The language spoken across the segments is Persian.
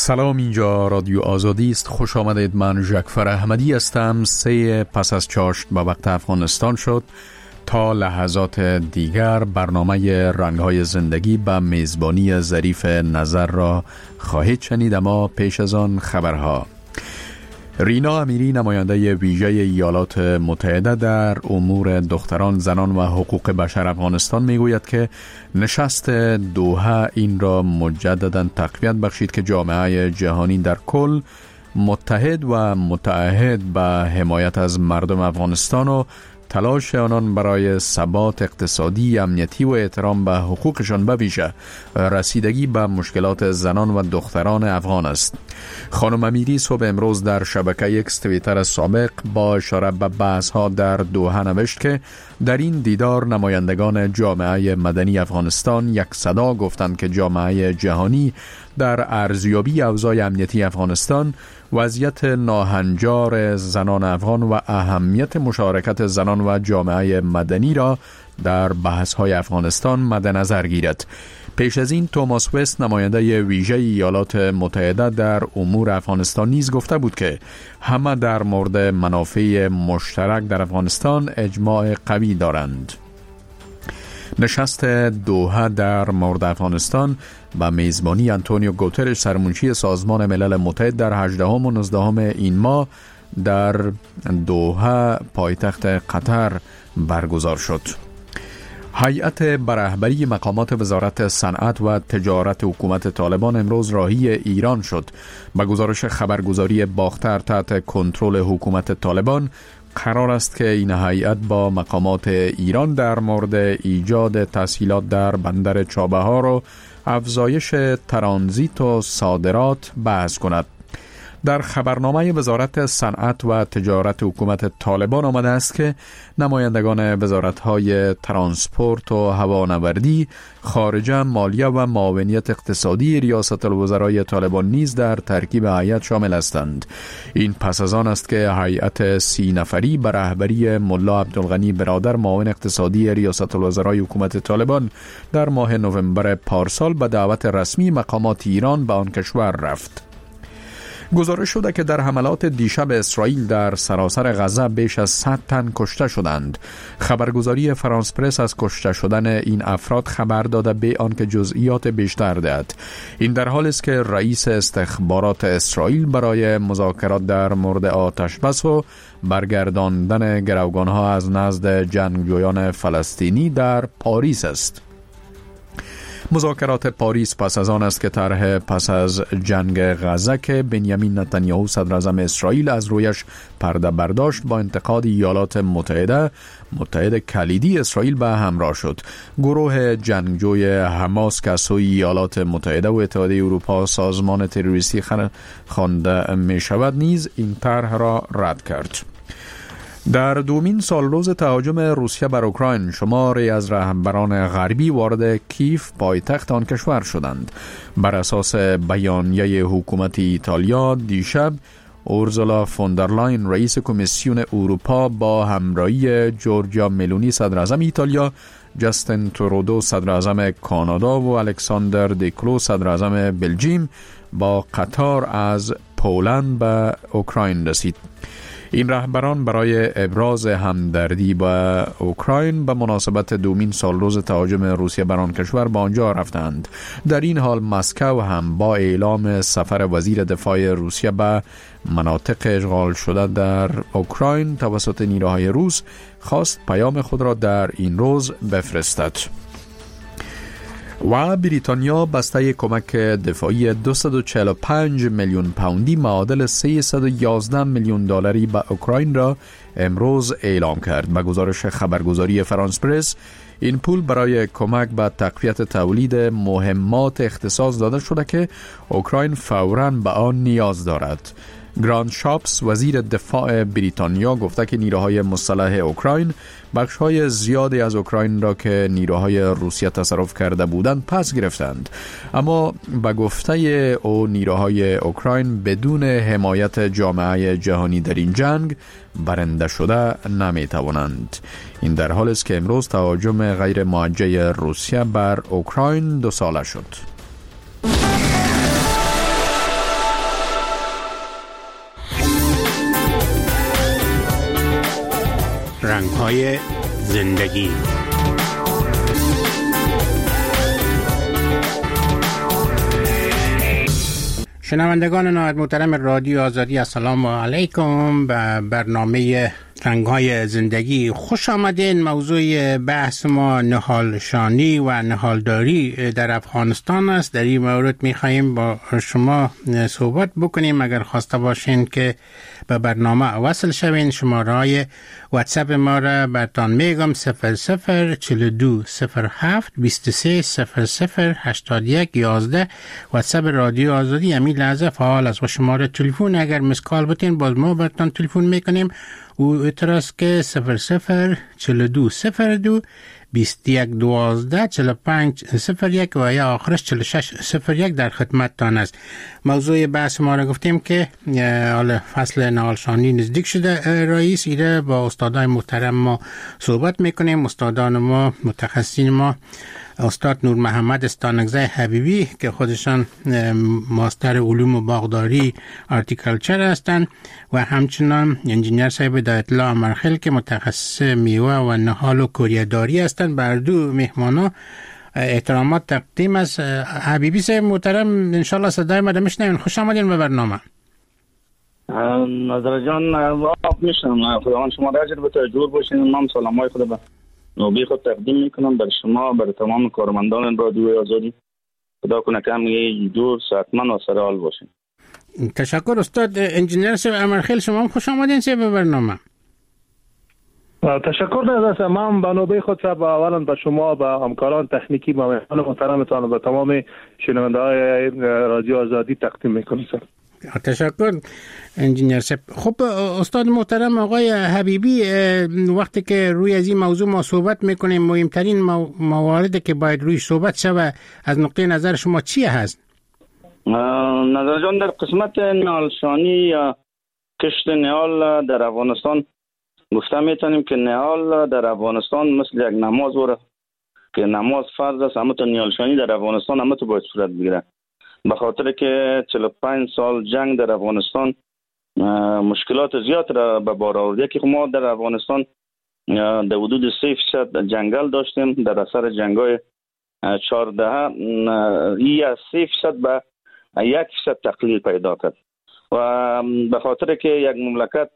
سلام، اینجا رادیو آزادی است. خوش آمدید. من ژکفر احمدی هستم. 3 پس از چاشت به وقت افغانستان شد. تا لحظات دیگر برنامه رنگ‌های زندگی به میزبانی ظریف نظر را خواهید شنید، اما پیش از آن خبرها. رینا امیری، نماینده ویژه ایالات متحده در امور دختران، زنان و حقوق بشر افغانستان، میگوید که نشست دوحه این را مجددا تقویت بخشید که جامعه جهانی در کل متحد و متعهد به حمایت از مردم افغانستان و تلاش آنان برای ثبات اقتصادی، امنیتی و احترام به حقوقشان به ویژه رسیدگی به مشکلات زنان و دختران افغان است. خانم امیری صبح امروز در شبکه اکس توییتر سابق با اشاره به بحث‌ها در دوحه نوشت که در این دیدار نمایندگان جامعه مدنی افغانستان یک صدا گفتند که جامعه جهانی در ارزیابی اوضاع امنیتی افغانستان، وضعیت ناهنجار زنان افغان و اهمیت مشارکت زنان و جامعه مدنی را در بحث‌های افغانستان مد نظر گیرد. پیش از این توماس وست، نماینده ویژه ایالات متحده در امور افغانستان، نیز گفته بود که همه در مورد منافع مشترک در افغانستان اجماع قوی دارند. نشست دوحه در مورد افغانستان به میزبانی آنتونیو گوترش، سرمنشی سازمان ملل متحد، در 18 و 19 این ماه در دوحه پایتخت قطر برگزار شد. هیئت به رهبری مقامات وزارت صنعت و تجارت حکومت طالبان امروز راهی ایران شد. به گزارش خبرگزاری باختر تحت کنترل حکومت طالبان، قرار است که این هیئت با مقامات ایران در مورد ایجاد تسهیلات در بندر چابهار و افزایش ترانزیت و صادرات بحث کند. در خبرنامه وزارت صنعت و تجارت حکومت طالبان آمده است که نمایندگان وزارت‌های ترانسپورت و هوانوردی، خارجه، مالیه و معاونیت اقتصادی ریاست الوزرای طالبان نیز در ترکیب هیئت شامل هستند. این پس از آن است که هیئت 30 نفری به رهبری ملا عبدالغنی برادر، معاون اقتصادی ریاست الوزرای حکومت طالبان، در ماه نوامبر پارسال به دعوت رسمی مقامات ایران به آن کشور رفت. گزارش شده که در حملات دیشب اسرائیل در سراسر غزه بیش از 100 تن کشته شدند. خبرگزاری فرانس پرس از کشته شدن این افراد خبر داده به آنکه جزئیات بیشتر دهد. این در حالی است که رئیس استخبارات اسرائیل برای مذاکرات در مورد آتش بس و برگرداندن گروگانها از نزد جنگجویان فلسطینی در پاریس است. مذاکرات پاریس پس از آن است که طرح پس از جنگ غزه که بنیامین نتانیاهو صدر اعظم اسرائیل از رویش پرده برداشت، با انتقاد ایالات متحده، متحد کلیدی اسرائیل به همراه شد. گروه جنگجوی حماس که از سوی ایالات متحده و اتحادیه اروپا سازمان تروریستی خوانده می شود نیز این طرح را رد کرد. در دومین سالروز تهاجم روسیه بر اوکراین، شماری از رهبران غربی وارد کیف، پایتخت آن کشور شدند. بر اساس بیانیه حکومت ایتالیا، دیشب اورزولا فوندرلاین، رئیس کمیسیون اروپا، با همراهی جورجیا ملونی، صدر اعظم ایتالیا، جاستین ترودو، صدر اعظم کانادا، و الکساندر دیکلو، صدر اعظم بلژیم، با قطار از پولند به اوکراین رسید. این رهبران برای ابراز همدردی با اوکراین به مناسبت دومین سالروز تهاجم روسیه بر آن کشور به آنجا رفتند. در این حال مسکو هم با اعلام سفر وزیر دفاع روسیه به مناطق اشغال شده در اوکراین توسط نیروهای روس خواست پیام خود را در این روز بفرستد. و بریتانیا بسته کمک دفاعی 245 میلیون پوندی معادل 311 میلیون دلاری به اوکراین را امروز اعلام کرد. به گزارش خبرگزاری فرانس پرس، این پول برای کمک به تقویت تولید مهمات اختصاص داده شده که اوکراین فوراً به آن نیاز دارد. گراند شاپس، وزیر دفاع بریتانیا، گفته که نیروهای مسلح اوکراین بخش‌های زیادی از اوکراین را که نیروهای روسیه تصرف کرده بودند پس گرفتند، اما به گفته او نیروهای اوکراین بدون حمایت جامعه جهانی در این جنگ برنده شده نمی‌توانند. این در حالی است که امروز تهاجم غیر موجه روسیه بر اوکراین 2 ساله شد. رنگ‌های زندگی. شنوندگان نهایت محترم رادیو آزادی، السلام علیکم. به برنامه رنگ‌های زندگی خوش آمدین. موضوع بحث ما نهالشانی و نهالداری در افغانستان است. در این مورد می‌خواهیم با شما صحبت بکنیم. اگر خواسته باشین که به برنامه وصل شوین، شماره واتساپ ما را براتون میگم: 0042 07 23 00 81 11. واتساپ رادیو آزادی همین لحظه فعال است و شماره تلفن اگر مسکال بتین باز ما براتون تلفن میکنیم. او اتراس که 0042 02 21 12 45 01 و یا آخرش 46 01 در خدمت تان است. موضوع بحث ما را گفتیم که حالا فصل نهالشانی نزدیک شده. رئیس ایره با استادای محترم ما صحبت میکنیم. استادان ما، متخصصین ما: استاد نور محمد استانگزی حبیبی که خودشان ماستر علوم باغداری آرتیکلچر هستند و همچنان انجینیر صاحب دایت‌الله امرخیل که متخصص میوه و نهال و کوریه‌داری هستند. بر دو مهمانا احترامات تقدیم است. حبیبی صاحب محترم، انشالله صدای ما میشنوین. خوش آمدین به برنامه. نظر جان میشنم. خداوند شما را اجر بده، جور باشین. من سلامای خدا به نوبی خود تقدیم میکنم بر شما، بر تمام کارمندان رادیو آزادی. خدا کنه که همه جور صحتمند و سرحال باشین. تشکر استاد انجینیر صاحب امرخیل. شما هم خوش آمدین به برنامه. تشکر از من به نوبه خود به اولا به شما، به همکاران تکنیکی و مهمان محترمتان و به تمام شنونده‌های رادیو آزادی تقدیم میکنم. تشکر انجینیر صاحب. خب استاد محترم آقای حبیبی، وقتی که روی از این موضوع ما صحبت میکنیم، مهمترین مواردی که باید روی صحبت شود از نقطه نظر شما چی هست؟ نظر جان، در قسمت نهالشانی یا کشت نهال در افغانستان گفته میتونیم که نهال در افغانستان مثل یک نماز وره که نماز فرض است، اما تو نهالشانی در افغانستان اما تو باید صورت بگیره. به خاطر که 45 سال جنگ در افغانستان مشکلات زیاد را به بار آورده که ما در افغانستان در حدود 3% جنگل داشتیم. در اثر جنگ‌های 14 ای از 3% به 1% تقلیل پیدا کرد و به خاطر که یک مملکت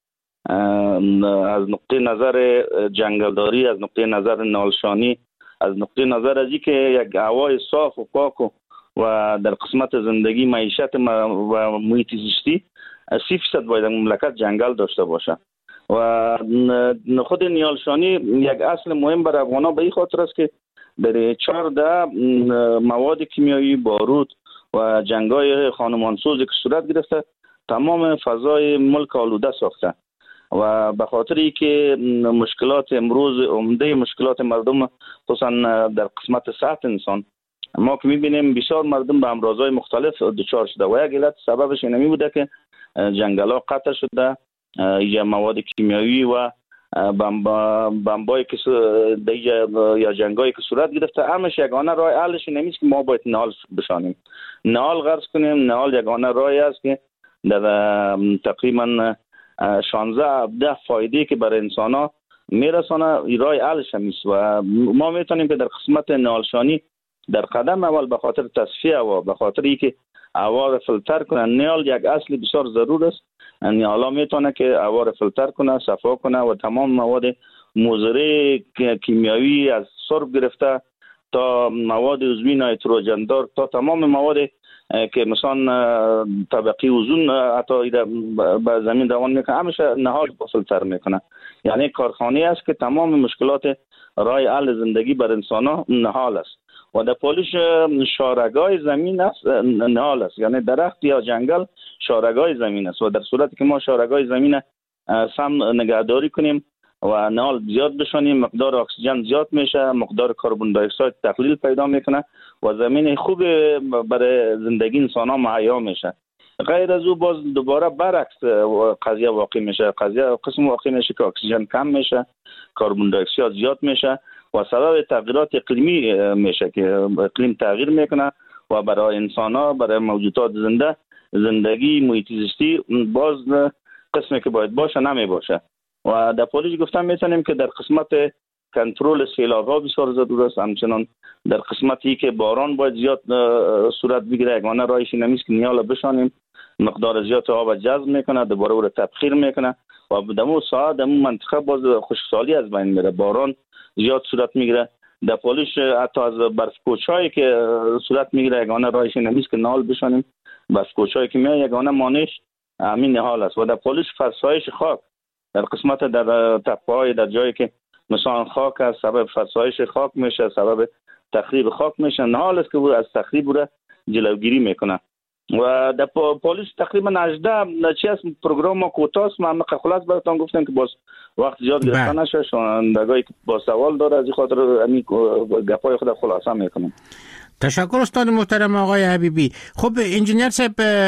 از نقطه نظر جنگلداری، از نقطه نظر نهالشانی، از نقطه نظر از اینکه یک هوای صاف و پاک و در قسمت زندگی معیشت و محیط زیستی 30% باید مملکت جنگل داشته باشه و خود نهالشانی یک اصل مهم برای افغان‌ها به این خاطر است که در 14 مواد کیمیایی، بارود و جنگ‌های خانمانسوزی که صورت گرفته تمام فضای ملک آلوده ساخته و به خاطر اینکه مشکلات امروز عمده مشکلات مردم خصوصا در قسمت صحت انسان ما که می‌بینیم بسیار مردم به امراض‌های مختلف دچار شده و یک علت سببش اینمی بوده که جنگل‌ها قطع شده یا مواد کیمیایی و بمبایی که یا جنگایی که صورت گرفته. همش یگانه راه حلش نمیشه که ما باید نهال بشانیم، نهال غرض کنیم. نهال یگانه راهی است که در تقریبا 16 فایده که برای انسان‌ها میرسانه راه حلش نیست و ما میتونیم که در قسمت نهالشانی در قدم اول به خاطر تصفیه و به خاطر اینکه هوا را فیلتر کنه، نهال یک اصل بسیار ضرور است. یعنی حالا میتونه که هوا را فیلتر کنه، صفا کنه و تمام مواد مضر کیمیایی از سرب گرفته تا مواد عضوی نیتروژن دار تا تمام مواد که مثلا طبقه اوزون حتی به زمین دوان میکنه، همیشه نهال فیلتر میکنه. یعنی کارخانه است که تمام مشکلات راه حل زندگی بر انسان‌ها نهال است و در پولیش شارگاه زمین است، نهال است. یعنی درخت یا جنگل شارگاه زمین است و در صورتی که ما شارگاه زمین سم نگهداری کنیم و نهال زیاد بشونیم، مقدار اکسیژن زیاد میشه، مقدار کربن دی اکساید تقلیل پیدا میکنه و زمین خوب برای زندگی انسان ها مهیا میشه. غیر از او باز دوباره برعکس قضیه واقع میشه. قسم واقع میشه که اکسیژن کم میشه، کربن دی اکساید زیاد میشه و سبب تغییرات اقلیمی میشه که اقلیم تغییر میکنه و برای انسان ها، برای موجودات زنده، زندگی محیط زیستی باز قسمی که باید باشه نمی باشه و در پولیش گفتم میتونیم که در قسمت کنترل سیلاب ها بسیار ضرورت است. همچنان در قسمتی که باران باید زیاد صورت بگیره، یگانه راهش این است که نیال بشانیم، مقدار زیاد آب جذب میکنه، دوباره او تبخیر میکنه و دمو ساعت دمو منطقه باز خشکسالی از بین میره، باران زیاد صورت میگیره. در پولیش حتی از برف کوچایی که صورت میگیره، یگانه راهش این است که نال بشانیم. برف کوچایی که میاد یگانه مانعش همین حال است. و در پولیش فرسایش خاک در قسمت در تپه‌های در جایی که مثلا خاک از سبب فرسایش خاک میشه، سبب تخریب خاک میشه، نهال است که او از تخریب را جلوگیری میکنه. و در پولیس تقریبا 18 چی است پروگرام ما کوتاست، من خلاص براتون گفتم که باز وقت زیاد گرفته نشه، شنوندگانی که با سوال داره از این خاطر همین گپای خود خلاصه میکنم. تشکر استاد محترم آقای حبیبی. خب انجینیر صاحب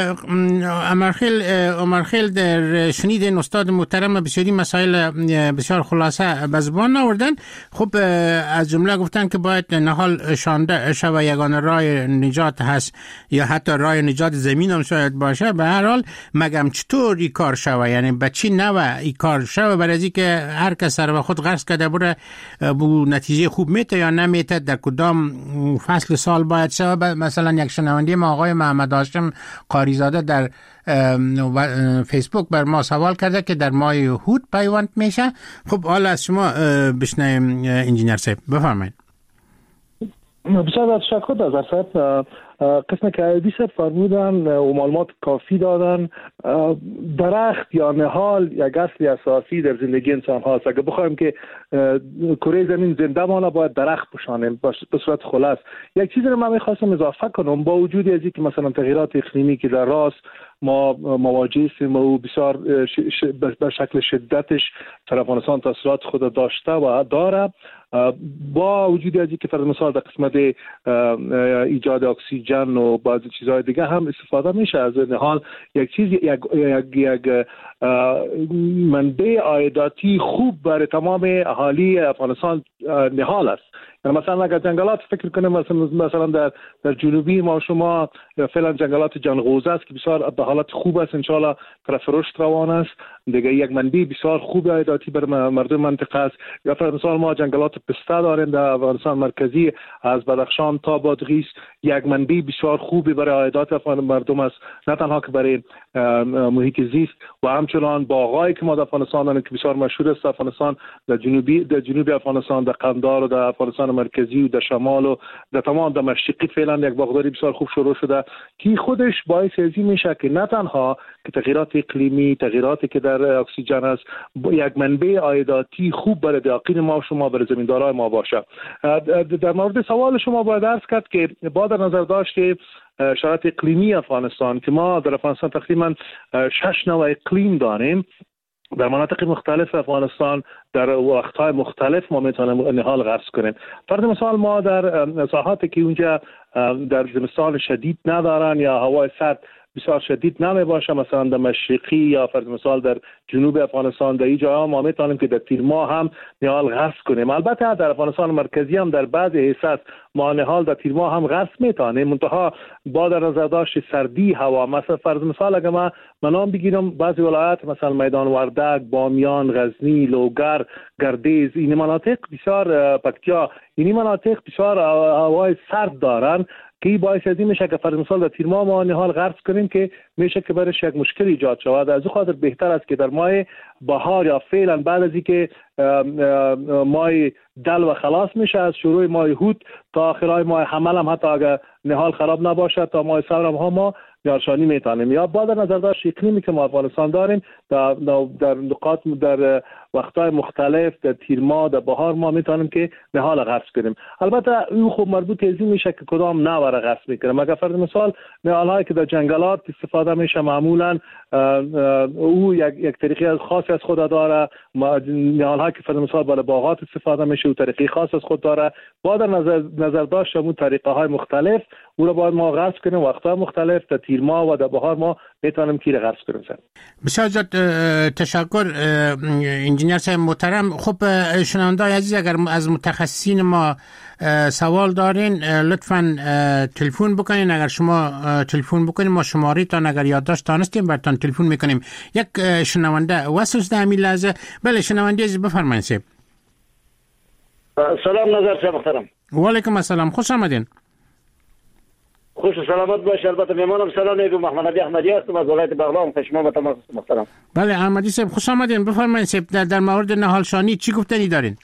عمرخیل در شنیدین استاد محترم بسیاری مسائل بسیار خلاصه به زبان آوردن. خب از جمله گفتن که باید نهال شانده شوه یگانه راه نجات هست یا حتی راه نجات زمین هم شاید باشه. به هر حال مگم چطور این کار شوه، یعنی به چی نوع این کار شوه برای از که هر کس سر به خود غرض کرده بره بو نتیجه خوب میته یا نمیته، در کدام فصل سال باید شود. مثلا یک شنونده ما آقای محمد هاشم قاریزاده در فیسبوک بر ما سوال کرده که در ماه هود پیوند میشه. خب حالا از شما بشنویم انجینیر صاحب، بفرمایید. بسیار تشکر از صاحب. قسم که عیبی صاحب فرمودن و معلومات کافی دادن. درخت یا نهال یک اصل اساسی در زندگی انسان هاست. اگر بخوایم که کره زمین زنده مانه باید درخت بشانیم به صورت خلاص. یک چیزی رو من میخواستم اضافه کنم، با وجود از اینکه مثلا تغییرات اقلیمی که در راست ما مواجه هستیم و بسیار به شکل شدتش در افغانستان تاثیرات خود داشته و داره، با وجود از اینکه فرض مثال در قسمت ایجاد اکسیژن و بعضی چیزهای دیگه هم استفاده میشه از نهال، یک چیز یک منبع عایداتی خوب برای تمام اهالی افغانستان نهال است. مثلا اگر جنگلات فکر کنیم، مثلا در جنوبی ما شما فعلا جنگلات جانغوزه است که بسیار به حالت خوب است، انشالله طرف رشد روان است، دیگه یک منبع بسیار خوب عایداتی بر مردم منطقه است. یا فرض مثال ما جنگلات پسته داریم در افغانستان مرکزی از بدخشان تا بادغیس، یک منبع بسیار خوبی برای عایدات مردم است، نه تنها که برای محیط زیست و همچنان باغایی که ما در افغانستان داریم که بسیار مشهور است. افغانستان در جنوبی افغانستان، در قندهار و در افغانستان مرکزی و در شمال و در تمام در مشرقی فعلا یک باغداری بسیار خوب شروع شده که خودش باعث ازی میشه که نه تنها که تغییرات اقلیمی، تغییراتی که در اکسیژن است، یک منبع عایداتی خوب برای دهقین ما و شما، برای زمیندارای ما باشه. در مورد سوال شما باید عرض کرد که با در نظر داشت شرایط اقلیمی افغانستان که ما در افغانستان تقریبا 6 نوع اقلیم داریم در مناطق مختلف افغانستان، در وقت‌های مختلف ما میتونیم نهال غرس کنیم. فرض مثال ما در ساحاتی که اونجا در زمستان شدید ندارن یا هوای سرد بسیار شدید نمی باشه، مثلا در مشرقی یا فرض مثال در جنوب افغانستان، در این جاها ما میتونیم که در تیر ماه هم نهال غرس کنیم. البته در افغانستان مرکزی هم در بعض حصص ما نهال در تیر ماه هم غرس میتونیم، منتها با در نظر داشت سردی هوا. مثلا فرض مثال اگر من نام بگیرم، بعضی ولایات مثلا میدان وردک، بامیان، غزنی، لوگر، گردیز، این مناطق بسیار پکتیا، این مناطق بسیار هوای سرد دارن که باعث از این میشه که فرض مثال در تیر ماه ما نهال غرس کنیم که میشه که برش یک مشکل ایجاد شود. از این خاطر بهتر است که در ماه بهار یا فعلا بعد از اینکه ماه دل و خلاص میشه از شروع ماه هود تا آخرای ماه حمل هم حتی اگر نهال خراب نباشه تا ماه صبر هم ما یارشانی میتونیم. یا با در نظر داشت اقلیمی که ما افغانستان داریم در نقاط در وقتهای مختلف در تیر ماه در بهار ما میتونیم که نهال غرس کنیم. البته این خوب مربوط از این میشه که کدام نوع را غرس میکنیم. اگر فرض مثال نهال هایی که در جنگلات استفاده میشه معمولا او یک طریقه خاصی از خود داره، نهال هایی که فرض مثال برای باغات استفاده میشه و طریقه خاص از خود داره. با در نظر داشت اون طریقه های مختلف او را باید ما غرس کنیم وقتهای مختلف در تیر ماه و در بهار ما میتونیم کیر غرس کنیم. بسیار زیاد تشکر انجینیر صاحب محترم. خب شنونده‌های عزیز، اگر از متخصصین ما سوال دارین لطفاً تلفن بکنین. اگر شما تلفن بکنین ما شماره تان اگر یادداشت دانستیم براتون تلفن میکنیم. یک شنونده واسه در همین لحظه. بله شنونده عزیز بفرمایید. سلام نظر صاحب محترم. و علیکم السلام، خوش آمدین. خوش و سلامت باش. البته میمانم سلام میگم محمد علی احمدی هستم از ولایت بغلان. شما با تمام محترم. بله احمدی صاحب خوش آمدین. بفرمایید صاحب در مورد نهال شانی چی گفتنی دارین؟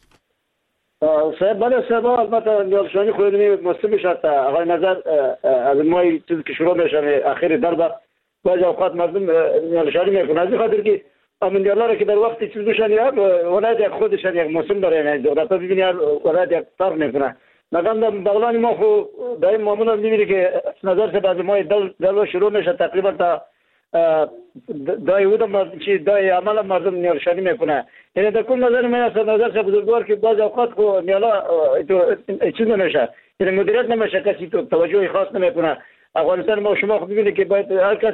صاحب بله صاحب البته نهال شانی خودی مسلم شد. آقای نظر از ما چیزی که شروع میشه اخیر دربه بعضی اوقات مردم نهال شانی میکنه از خاطر که امن دیالار که در وقتی چیز بشن یا ولایت خودشان یک مسلم داره، یعنی دولت ببینی ولایت یک فرق میکنه. مثلا بغلان ما خو دایم معمولا میبینی که نظر سے بعد ما دلو شروع میشه تقریبا تا دای ودم چی دای عمل مردم نیال شانی میکنه. یعنی در کل نظر من از نظر سے بزرگوار که بعض اوقات خو نیالا چیز نمیشه، یعنی مدیریت نمیشه، کسی تو توجه خاص نمیکنه. افغانستان ما شما خود ببینید که باید هر کس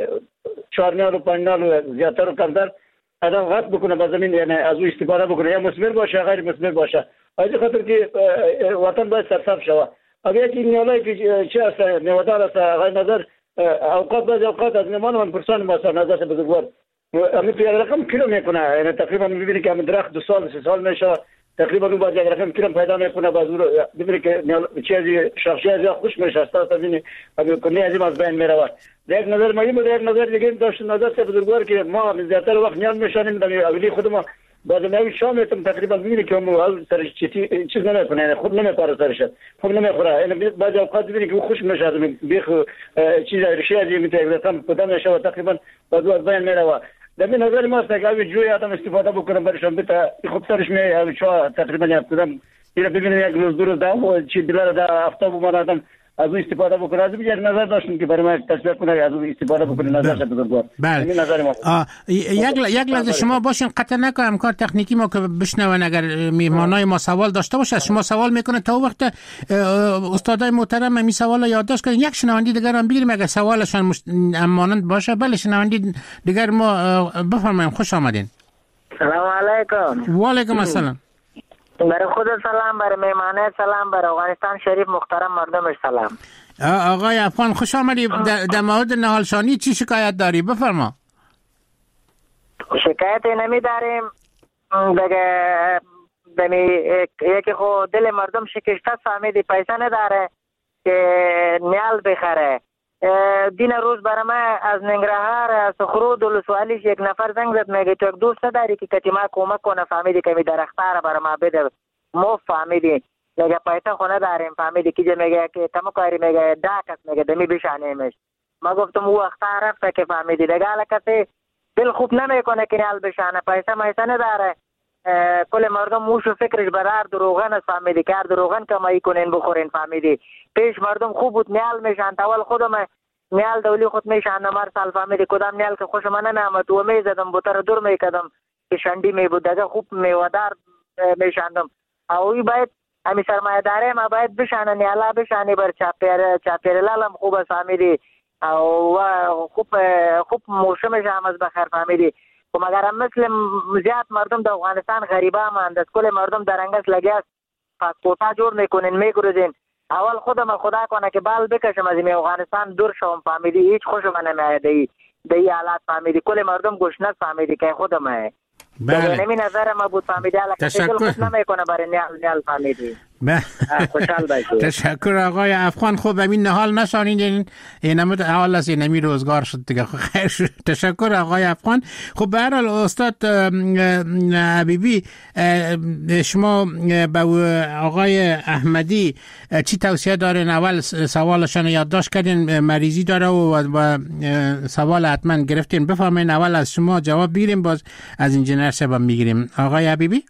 4 نیال و 5 نیال زیادتر و کمتر آدم غصب بکنه به زمین، یعنی از او استفاده بکنه، یا مثمر باشه غیر مثمر باشه. از خاطر که وطن باید سرسبز شود. اگر یکی نیالایی که چه است نیودار است غیر نظر اوقات بعض اوقات از نمان پرسان ما نظر بزرگوار همین تو یک رقم کیلو میکنه، یعنی تقریبا میبینی که همین درخت 2 سال 3 سال میشه تقریبا اون باز یک رقم کیلو پیدا میکنه. باز میبینی که چیزی شاخه از خوش میشه است ببینی همین کنی از از بین میره. یک نظر ما یک نظر دیگه داشت نظر سے بزرگوار که ما زیاتر وقت نیاز میشنیم در اولی خود ما بعد نوی شام تقریبا میبینی که ما سرش چیز نمیکنه، یعنی خود نمیپاره سرش خود نمیخوره. یعنی بعضی اوقات میبینی که خوش میشه از بیخ چیز ریشه از میتونه رقم پدام نشه تقریبا بعد از بین میره. در این نظر ما است که جوی آدم استفاده بکنه برشون بتا خوب سرش میاد چا تقریبا یک قدم اینو ببینید یک روز دو روز دا چی دلار دا هفته بود آدم از اون استفاده بکنه. از یک نظر داشتیم که برای ما تصویر کنه از اون استفاده بکنه. نظر شد بزرگوار. بله. نظر ما یک لحظه شما باشین قطع نکنم کار تکنیکی ما که بشنون. اگر میهمانای ما سوال داشته باشه شما سوال میکنه تا وقت استادای محترم می سوال یادداشت کنین. یک شنوندی دیگر هم بگیریم اگر سوالشان مانند باشه. بله شنوندی دیگر ما بفرمایید. خوش آمدین. سلام علیکم. و علیکم السلام. برای خود سلام، برای میمانه سلام، برای افغانستان شریف محترم مردمش سلام. آقای افغان خوش آمدی. در مورد نهال شانی چی شکایت داری؟ بفرما. شکایت نمی داریم دیگه یکی خود دل مردم شکسته فهمیدی پیسه نداره که نیال بخره. دین روز برای من از ننگرهار از خرود ولسوالیش یک نفر زنگ زد میگه تو یک دوست داری که کتی ما کمک کنه فهمیدی که می درختار برای ما بده مو فهمیدی میگه پیسه خونه داریم فهمیدی که میگه که تمو کاری میگه داکس میگه دمی بشانیمش. ما گفتم او اختار رفته که فهمیدی دیگه کسی دل خوب نمیکنه که نیال بشانه پیسه میسه نداره. کل مردم موشو فکرش برار دروغن است فهمیدی کار دروغن کمایی کنین بخورین فهمیدی. پیش مردم خوب بود نیال میشن تول خودم نیال دولی خود میشن نمار سال فهمیدی کدام نیال که خوش من نمیامد و میزدم بوتر دور میکدم که شنڈی می بود دیگه خوب میوادار میشندم. اوی باید همی سرمایه داره ما باید بشانه نیالا بشانی بر چاپیر لالم خوب است فهمیدی و خوب موشمش هم از بخیر فهمیدی. و مگر هم مثل زیاد مردم در افغانستان غریبه ماند است. کل مردم در انگس لگی است پاسپورتا جور میکنین میگروزین. اول خودم خدا کنه که بال بکشم از این افغانستان دور شوم فهمیدی هیچ خوشم نمیاد دی حالات فهمیدی. کل مردم گشنه فهمیدی که خودم بله. نمی نظر ما بود فهمیدی حالا کسی دل خود نمیکنه برای نیال فهمیدی. خوشحال باشید. تشکر آقای افغان. خوب همین نهال نشانین این نمود اول از این نمی روزگار شد دیگه خیر شد. تشکر آقای افغان. خب به هر حال استاد حبیبی شما به آقای احمدی چی توصیه دارین؟ اول سوالشان یادداشت کردین مریضی داره و سوال حتما گرفتین. بفرمایید اول از شما جواب بگیریم باز از انجینر صاحب میگیریم. آقای حبیبی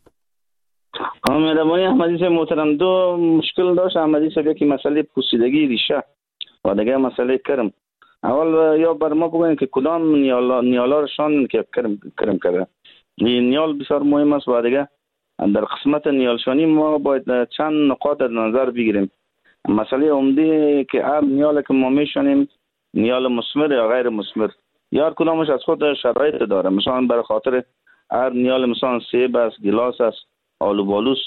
مهربانی احمدی صاحب محترم دو مشکل داشت. احمدی صاحب یکی مسئله پوسیدگی ریشه و دیگه مسئله کرم. اول یا بر ما بگوین که کدام نیالارشان که کرم کرده. این نیال بسیار مهم است و دیگه در قسمت نیالشانی ما باید چند نقاط در نظر بگیریم. مسئله عمده که هر نیال که ما میشنیم نیال مثمر یا غیر مثمر، یا کدامش از خود شرایط داره. مثلا برای خاطر هر نیال مثلا سیب است، گلاس است، آلو بالوس،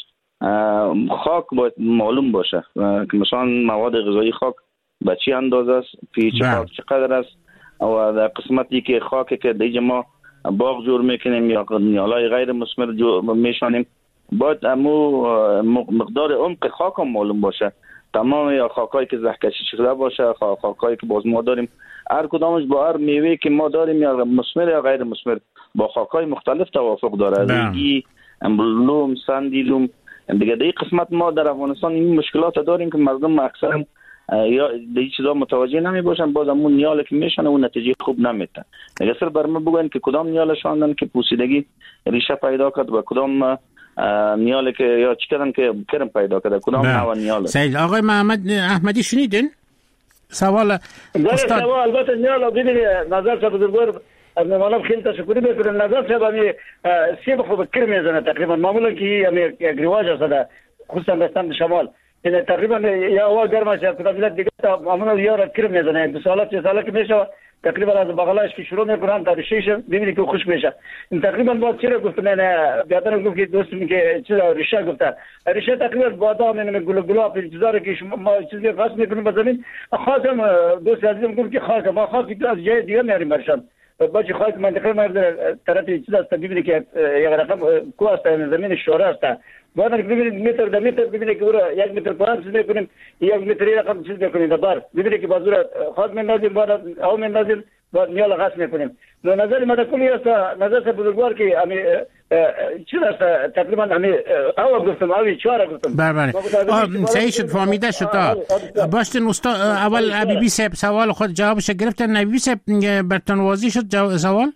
خاک باید معلوم باشه که مثلا مواد غذایی خاک به چی اندازه است، پیچ خاک چقدر است، و در قسمتی که خاکی که دیگه ما باغ جور میکنیم یا نیالای غیر مثمر میشانیم، باید امو مقدار عمق خاک هم معلوم باشه. تمام یا خاکایی که زهکشی شده باشه، خاکایی که باز ما داریم، هر کدامش با هر میوه که ما داریم یا مثمر یا غیر مثمر با خاکای مختلف توافق داره. ریگی، لوم، سندی لوم دیگه. در این قسمت ما در افغانستان این مشکلات داریم که مردم اکثر یا دیگه چیزا متوجه نمی باشن، باز همون نیال که میشن اون نتیجه خوب نمیده. دیگه سر بر ما بگن که کدام نیال شاندن که پوسیدگی ریشه پیدا کرد و کدام نیال که یا چی کردن که کرم پیدا کرده، کدام نوع نیال. سید آقای محمد احمدی شنیدین سوال استاد؟ البته نیال ببینید نظر صاحب بزرگوار از ممانم خیلی تشکری میکنم. نظر صاحب همی سیب خوب کر میزنه تقریبا معمولا که همی یک رواج است خصوصا بستان شمال، یعنی تقریبا یا هوا گرم است یا کدام دیگه معمولا یا کر میزنه. 2 سال 3 سال که میشه تقریبا از بغلش که شروع میکنن تا ریشهش ببینید که خوش میشه. این تقریبا با چرا گفتم نه بیادر گفت که دوست میگه چرا ریشه گفته ریشه تقریبا بادام یعنی گلاب چیزا که ما چیزی قصد میکنیم به زمین. خاصم دوست عزیزم گفت که خاص ما خاص از جای دیگه میاریم برشان باجی خاص منطقه ما طرف چیز است ببینید که یک رقم کو است زمین شوره است. بعد ببینید متر در متر ببینید که اون 1 متر پایین چیز میکنیم 1 متر رقم چیز میکنیم دبار ببینید که بازور خاص میندازیم بعد او میندازیم بعد نیال غاس میکنیم. نظر ما کلی است نظر بزرگوار که امی چیز است تقریبا امی او گفتم اوی 4 گفتم. بله صحیح شد فهمیده شد. باشتن استاد اول حبیبی صاحب سوال خود جوابش گرفتن. حبیبی صاحب برتون واضح شد سوال؟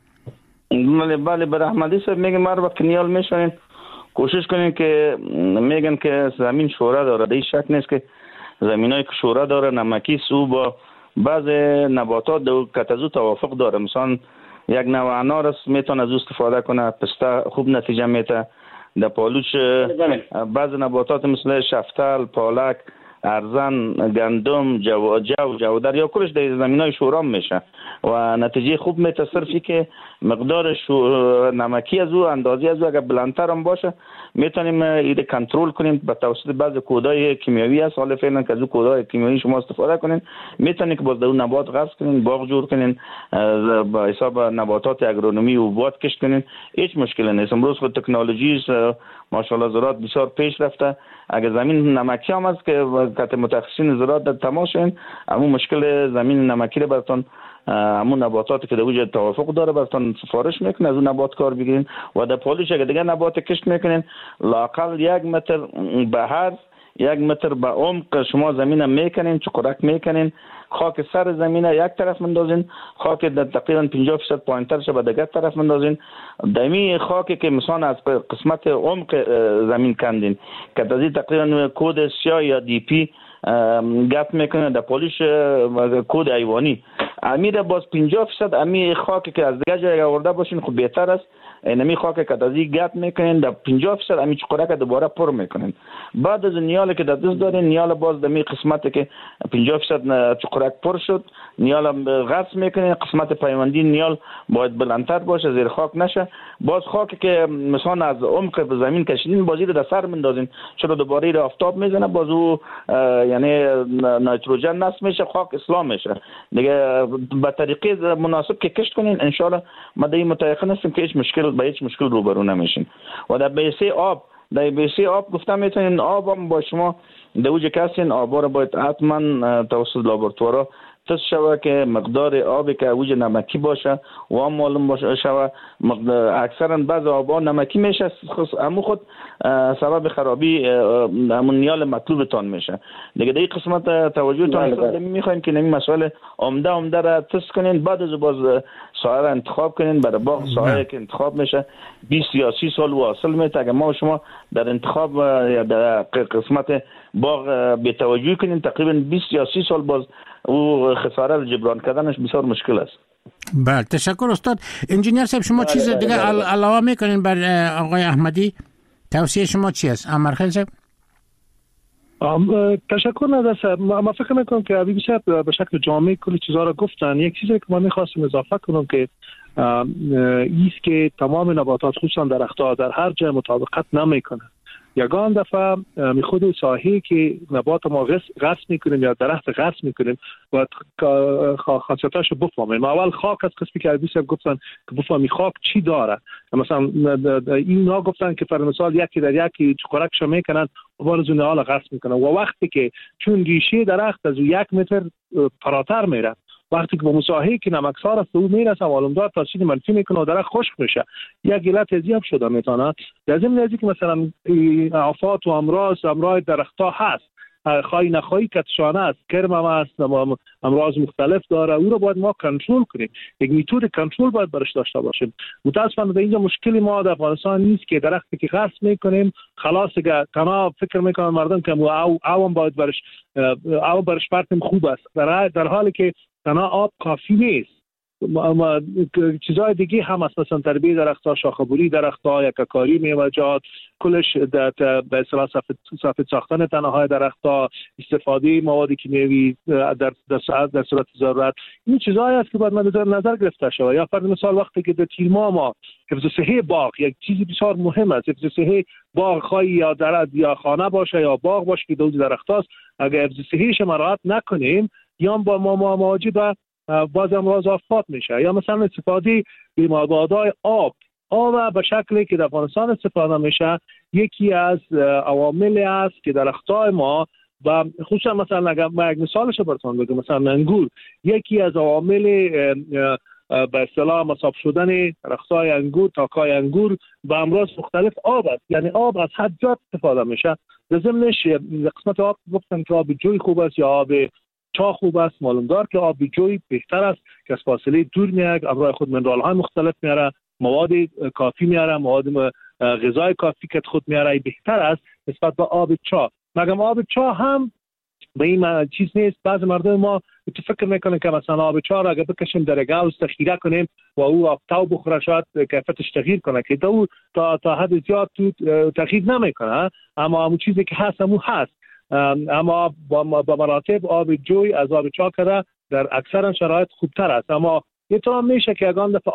بله بر احمدی صاحب میگه ما وقت نیال میشونین کوشش کنین که میگن که زمین شوره داره. در شک نیست که زمینایی که شوره داره نمکی سو با بعض نباتات که از او توافق داره. مثلا یک نوع انار است میتونه از او استفاده کنه، پسته خوب نتیجه میده. در پالوچ بعض نباتات مثل شفتل، پالک، ارزن، گندم، جودر یا کلش در زمینای شورام میشه و نتیجه خوب میده. صرفی که مقدار نمکی از او اندازی از او اگر بلندتر هم باشه میتونیم ایده کنترل کنیم به توسط بعض کودای کیمیاوی است. حالا فعلا که از او کودای کیمیاوی شما استفاده کنین میتونید که باز در اون نبات غرس کنین، باغ جور کنین، با حساب نباتات اگرونومی و باد کشت کنین، هیچ مشکلی نیست. امروز خود تکنولوژی ماشاءالله زراعت بسیار پیش رفته. اگر زمین نمکی هم است که کت متخصصین زراعت در تماس شدن، اما مشکل زمین نمکی رو براتون همون نباتاتی که در وجود توافق داره براتون سفارش میکنه، از اون نبات کار بگیرین و در پالوش اگر دیگه نبات کشت میکنین لااقل 1 متر به هر 1 متر به عمق شما زمین میکنین، چقرک میکنین، خاک سر زمین یک طرف مندازین، خاک در تقریبا 50% پایینترش به دیگر طرف مندازین. دمی خاکی که مثلا از قسمت عمق زمین کندین که در تقریبا کود سیاه یا دی پی گپ میکنه در پالوش کود ایوانی امیر باز 50% امی خاکی که از دیگه جای آورده باشین خب بهتر است. اینمی خاک که دازی گپ میکنین در 50% امی چقرک دوباره پر میکنین. بعد از نیال که در دست دارین نیال باز دمی قسمت که 50% چقرک پر شد نیال غرس میکنین. قسمت پیوندی نیال باید بلندتر باشه زیر خاک نشه. باز خاک که مثلا از عمق به زمین کشیدین بازی رو در سر مندازین چرا دوباره رو آفتاب میزنه باز او یعنی نیتروژن نصب میشه، خاک اسلام میشه دیگه. به طریقه مناسب که کشت کنین ان شاء الله ما در این متأکد هستیم که هیچ مشکل روبرو نمیشین. و در بیسه آب گفتم میتونین آب هم با شما در اوج کسین آبا رو باید حتما توسط لابراتوارا تست شوه که مقدار آبی که اوج نمکی باشه و هم معلوم باشه شوه. اکثرا بعض آبا نمکی میشه اما خود سبب خرابی همون نیال مطلوبتان میشه دیگه. در این قسمت توجهتان میخوایم که نمی مسئله عمده را تست کنین. بعد از باز سایه را انتخاب کنین. برای باغ سایه که انتخاب میشه 20 یا 30 سال واصل میشه. اگر ما شما در انتخاب یا در قسمت باغ بی‌توجهی کنین تقریبا 20 یا 30 سال باز او خساره رو جبران کردنش بسیار مشکل است. بله تشکر استاد. انجینیر صاحب شما چیز دیگه علاوه میکنین بر آقای احمدی؟ توصیه شما چی است؟ امرخیل صاحب تشکر نداره. ما فکر میکنم که ابی بیشتر به شکل جامع کلی چیزها را گفتن. یک چیزی که من میخواستم اضافه کنم که ایست که تمام نباتات خصوصا درختها در هر جای مطابقت نمیکنه. یگان دفعه می خود ساحه‌ای که نبات ما غرس میکنیم یا درخت غرس میکنیم و خاصیتاش رو بفهمیم. اول خاک از قسمی که عزیز گفتن که بفهمی خاک چی داره. مثلا اینا گفتن که پر مثال یکی در یکی چقرکش میکنن و بارزونه حالا غرس میکنن و وقتی که چون ریشه درخت از 1 متر فراتر میره، وقتی که با مساحه‌ای که نمکسار است او میرسه معلومدار تاثیر منفی میکنه و درخت خشک میشه، یک گله تزیاب شده میتونه. لازم نیست که مثلا آفات و امراض درختها هست، خواهی نخواهی کتشانه است، کرم هم است، امراض مختلف داره، او رو باید ما کنترل کنیم. یک میتود کنترل باید برش داشته باشیم. متاسفانه در اینجا مشکلی ما در افغانستان نیست که درختی که غرس میکنیم خلاص که تنها فکر میکنن مردم که او باید برش پرتیم خوب است، در حالی که تنها آب کافی نیست. چیزهای دیگه هم هست، مثلا تربیه درختها، شاخه‌بری درختها، یککاری میوه‌جات، کلش به اصطلاح سفید ساختن تنه‌های درختها، استفاده مواد کیمیایی در صورت ضرورت. این چیزهایی است که باید نظر گرفته شود. یا فرض مثال وقتی که در تیر ما حفظ صحه باغ یک چیزی بسیار مهم است. حفظ صحه باغ خواهی یا درخت یا خانه باشه یا باغ باشه که دوز درختاست، اگر حفظ صحهش مراعات نکنیم یا با ما مواجه به باز امراض آفات میشه. یا مثلا استفاده به ماده‌های آب به شکلی که در افغانستان استفاده میشه یکی از عوامل است که درختای ما و خصوصا مثلا اگر ما یک مثالش براتون بگم، مثلا انگور یکی از عوامل به اصطلاح مصاب شدن درختای انگور، تاکای انگور با امراض مختلف آب است. یعنی آب از حد زیاد استفاده میشه. در ضمنش قسمت آب گفتن که آب جوی خوب است یا آب چا خوب است. معلوم دار که آب جوی بهتر است که از فاصله دور میاد، همراه خود منرال های مختلف میاره، مواد کافی میاره، مواد غذای کافی که خود میاره، بهتر است نسبت به آب چا. مگم آب چا هم به این چیز نیست. بعض مردم ما فکر میکنن که مثلا آب چا را اگه بکشیم در گاز تخیره کنیم و او آفتاب بخوره شاید کیفیتش تغییر کنه، که تا حد زیاد تغییر نمیکنه. اما همون چیزی که هست همون هست. اما با مراتب آب جوی از آب چا کرده در اکثر شرایط خوبتر است. اما یه طور میشه که اگه دفعه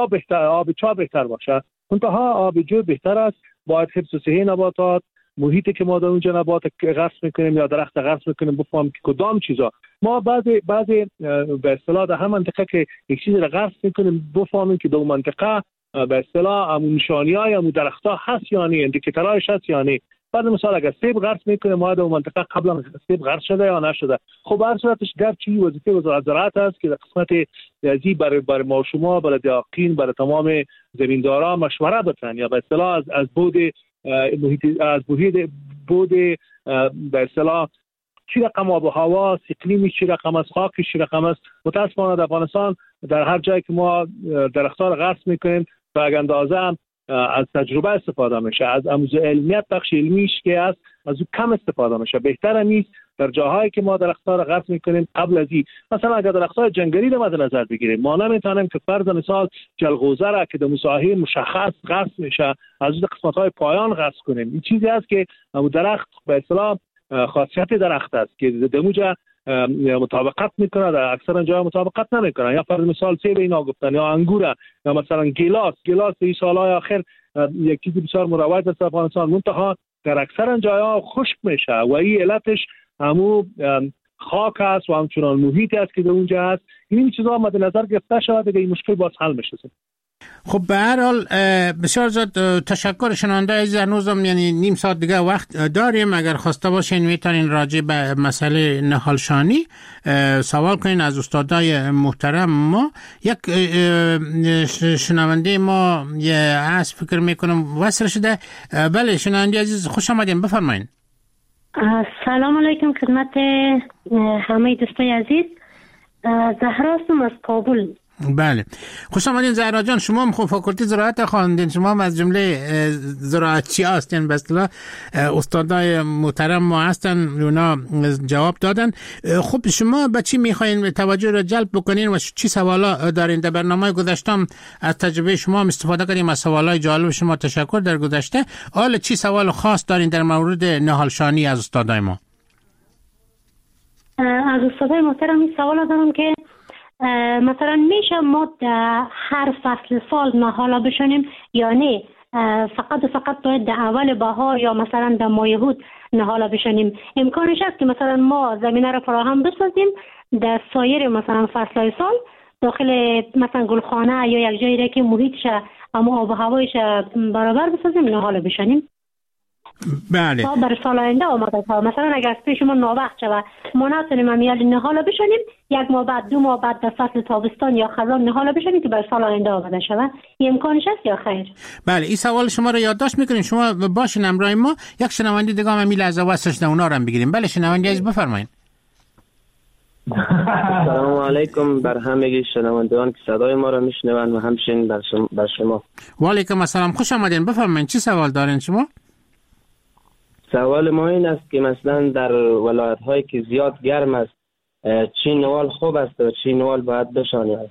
آب چا بهتر باشه، منتها آب جوی بهتر است. باید حفظ صحه نباتات، محیطی که ما در اونجا نبات غرس میکنیم یا درخت غرس میکنیم بفهمیم که کدام چیزا ما بعضی به اصطلاح در هم منطقه که یک چیزی را غرس میکنیم بفهمیم که در منطقه به اصطلاح همون نشانی‌های همون درخت‌ها هست یا نه، اندیکاتورهاش هست یا نه. بعد مثلا اگر سیب غرس میکنه ما در منطقه قبلا سیب غرس شده یا نشده. خب هر صورتش گرچه وظیفه وزارت زراعت است که در قسمت ریاضی برای ما شما، برای دقیقین، برای تمام زمینداران مشوره بتن یا به اصطلاح از بود محیط، از بود به اصطلاح چی رقم آب و هوا، اقلیمی چی رقم است، خاکش چی رقم است. متاسفانه در افغانستان در هر جایی که ما درخت‌ها را غرس میکنیم به اندازه هم از تجربه استفاده میشه، از آموزش علمیت بخش علمیش که است از او کم استفاده میشه. بهتره نیست در جاهایی که ما درخت‌ها را غرس میکنیم قبل از این مثلا اگر درخت‌های جنگلی را مد نظر بگیریم، ما نمیتونیم که فرض مثال جلغوزه را که در مساحه مشخص غرس میشه از اون قسمت‌های پایان غرس کنیم. این چیزی است که درخت به اصطلاح خاصیت درخت است که در اونجا مطابقت میکنه، در اکثر جاها مطابقت نمیکنه. یا فرض مثال سیب اینا گفتن یا انگور یا مثلا گیلاس این سالهای آخر یک چیز بسیار مروج است افغانستان، منتها در اکثر جاها خشک میشه و این علتش همو خاک است و همچنان محیطی است که در اونجا است. این چیزا مد نظر گرفته شود دیگه این مشکل باز حل میشه. خب به هر حال بسیار زیاد تشکر. شنونده عزیز، هنوزم یعنی نیم ساعت دیگه وقت داریم. اگر خواسته باشین میتونین راجع به مسئله نهالشانی سوال کنین از استادای محترم ما. یک شنونده ما از فکر میکنم وصل شده. بله شنونده عزیز خوش آمدین، بفرمایین. سلام علیکم خدمت همه دوستای عزیز. زهرا هستم از کابل. بله خوش آمدین زهرا جان. شما هم خب فاکولته زراعت خواندین، شما هم از جمله زراعتچی هستین، به اصطلاح استادای محترم ما هستن، اونا جواب دادن. خب شما به چی میخواین توجه رو جلب بکنین و چی سوالا دارین؟ در برنامه گذشتم از تجربه شما هم استفاده کردیم، از سوالای جالب شما تشکر در گذشته. حالا چی سوال خاص دارین در مورد نهالشانی از استادای ما؟ از استادای محترم این سوال دارم که مثلا میشه ما در هر فصل سال نهالا بشنیم یا نه فقط باید در اول بهار یا مثلا در ماه یهود نهالا بشنیم؟ امکانش هست که مثلا ما زمینه را فراهم بسازیم در سایر مثلا فصلهای سال داخل مثلا گلخانه یا یک جایی را که محیطش اما آب و هوایش برابر بسازیم نهالا بشنیم؟ بله. تا برای سال آینده آماده تا مثلا اگر پیش ما ناوقت شود ما نتونیم امیال نهالا بشنیم، یک ماه بعد 2 ماه بعد در فصل تابستان یا خزان نهالا بشنیم که برای سال آینده آماده شود. این امکانش هست یا خیر؟ بله این سوال شما رو یادداشت میکنیم. شما باشین همراه ما. یک شنونده دیگه هم امیل از واسش اونا رو هم بگیریم. بله شنونده عزیز بفرمایید. سلام علیکم بر همه شنوندگان که صدای ما رو میشنوند و همچنین بر شما. و علیکم السلام، خوش آمدین. بفرمایید چی سوال دارین شما؟ سوال ما این است که مثلا در ولایت هایی که زیاد گرم است چی نوال خوب است و چی نوال باید بشانید؟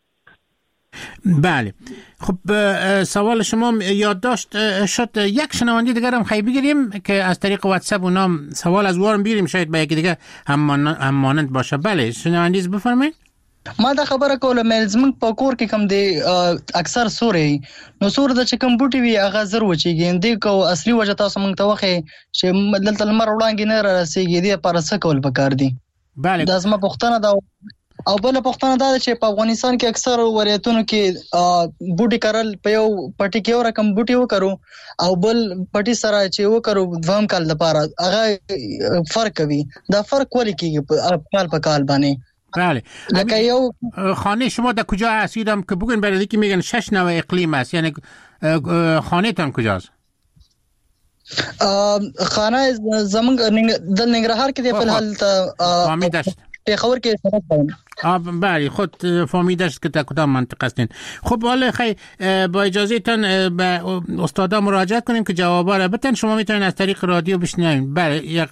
بله خب سوال شما یادداشت شد. یک شنونده دیگر هم خیلی بگیریم که از طریق واتساپ اونام سوال از وارم بگیریم، شاید با یکی دیگه هم مانند باشه. بله شنونده بفرمایید. ما دا خبره کوله مې زمونږ په کور کې کوم دی اکثر سوري نو سور د چې کوم بوټي وي هغه زر وچیږي دی کو اصلي وجه تاسو مونږ ته وخی چې دلته لمر وړاندې نه راسيږي دی پر څه کول پکار دي. بله دا زما پوښتنه ده او بل پوښتنه ده چې په افغانستان کې اکثر ولایتونو کې بوټي کرل په یو پټي کې یو رقم بوټي وکړو او بل پټي سره چې وکړو دوام کال لپاره هغه فرق کوي. دا فرق ولې کیږي کال په کال باندې؟ بله خانه شما در کجا هستیدم که بگوین برای که میگن 6 نوع اقلیم است، یعنی خانه تان کجاست؟ خانه زمان در ننگرهار که دی فلحال فامیدشت پیخور که بله خود فامیدشت که در کدام منطقه هستین. خب حالا خیلی با اجازه تان به استادا مراجعه کنیم که جوابا را بتن. شما میتونین از طریق رادیو بشنوین. بله یک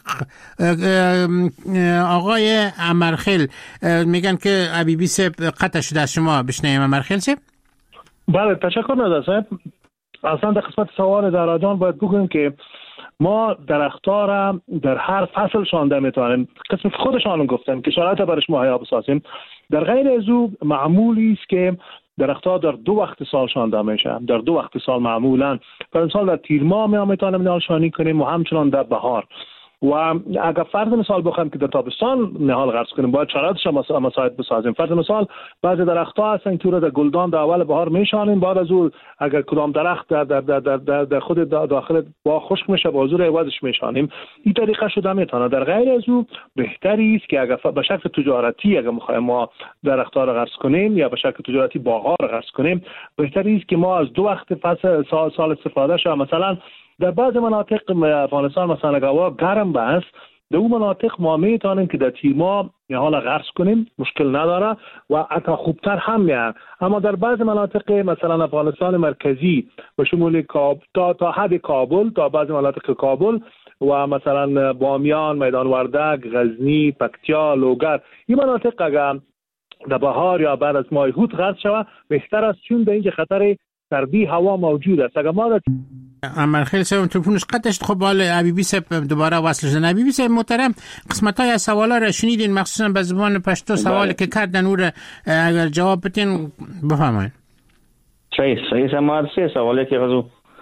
آقای امرخیل میگن که عبیبی سب قطع شده از شما بشنویم. امرخیل سب بله تشکر نده صاحب. اصلا در قسمت سوال در رادیو باید بگویم که ما درخت‌ها را در هر فصل شانده میتوانیم. قسمت خودشان گفتن که شرایط برش مهیا بسازیم. در غیر از او معمولی است که درخت‌ها در 2 وقت سال شانده میشه. در 2 وقت سال معمولا در مثال در تیر ماه میتوانیم نهال شانی کنیم و همچنان در بهار. و اگر فرض مثال بخوایم که در تابستان نهال غرس کنیم باید شرایطش مساعد بسازیم. فرض مثال بعضی درخت‌ها هستن که در گلدان در اول بهار میشانیم، بعد از اون اگر کدام درخت در خود داخل باغ خشک میشه با حضور عوضش میشانیم. این طریقه شده میتونه. در غیر از اون بهتری است که اگر به شکل تجارتی اگر میخوایم ما درخت‌ها را غرس کنیم یا به شکل تجارتی باغ‌ها را غرس کنیم بهتری است که ما از 2 وقت فصل سال استفاده شه. مثلا در بعض مناطق افغانستان مثلا هوا گرم است، در اون مناطق ما میتونیم که در تیر ماه حالا غرس کنیم، مشکل نداره و حتی خوبتر هم میاد. اما در بعض مناطق مثلا افغانستان مرکزی به شمول تا حد کابل، تا بعض مناطق کابل و مثلا بامیان، میدان وردک، غزنی، پکتیا، لوگر، این مناطق اگر در بهار یا بعد از ماه یهود غرس شود بهتر است، چون در اینجا خطر سردی هوا موجود است. اگر ما امرخیل صاحب تلفنش قطع شد. خب حالا عبیبی صاحب دوباره وصل شدن. عبیبی صاحب محترم قسمت‌های از سوالا را شنیدین، مخصوصا به زبان پشتو سوالی که کردن او را اگر جواب بدین بفرمایید. صحیح سمارسی سوالی که غزو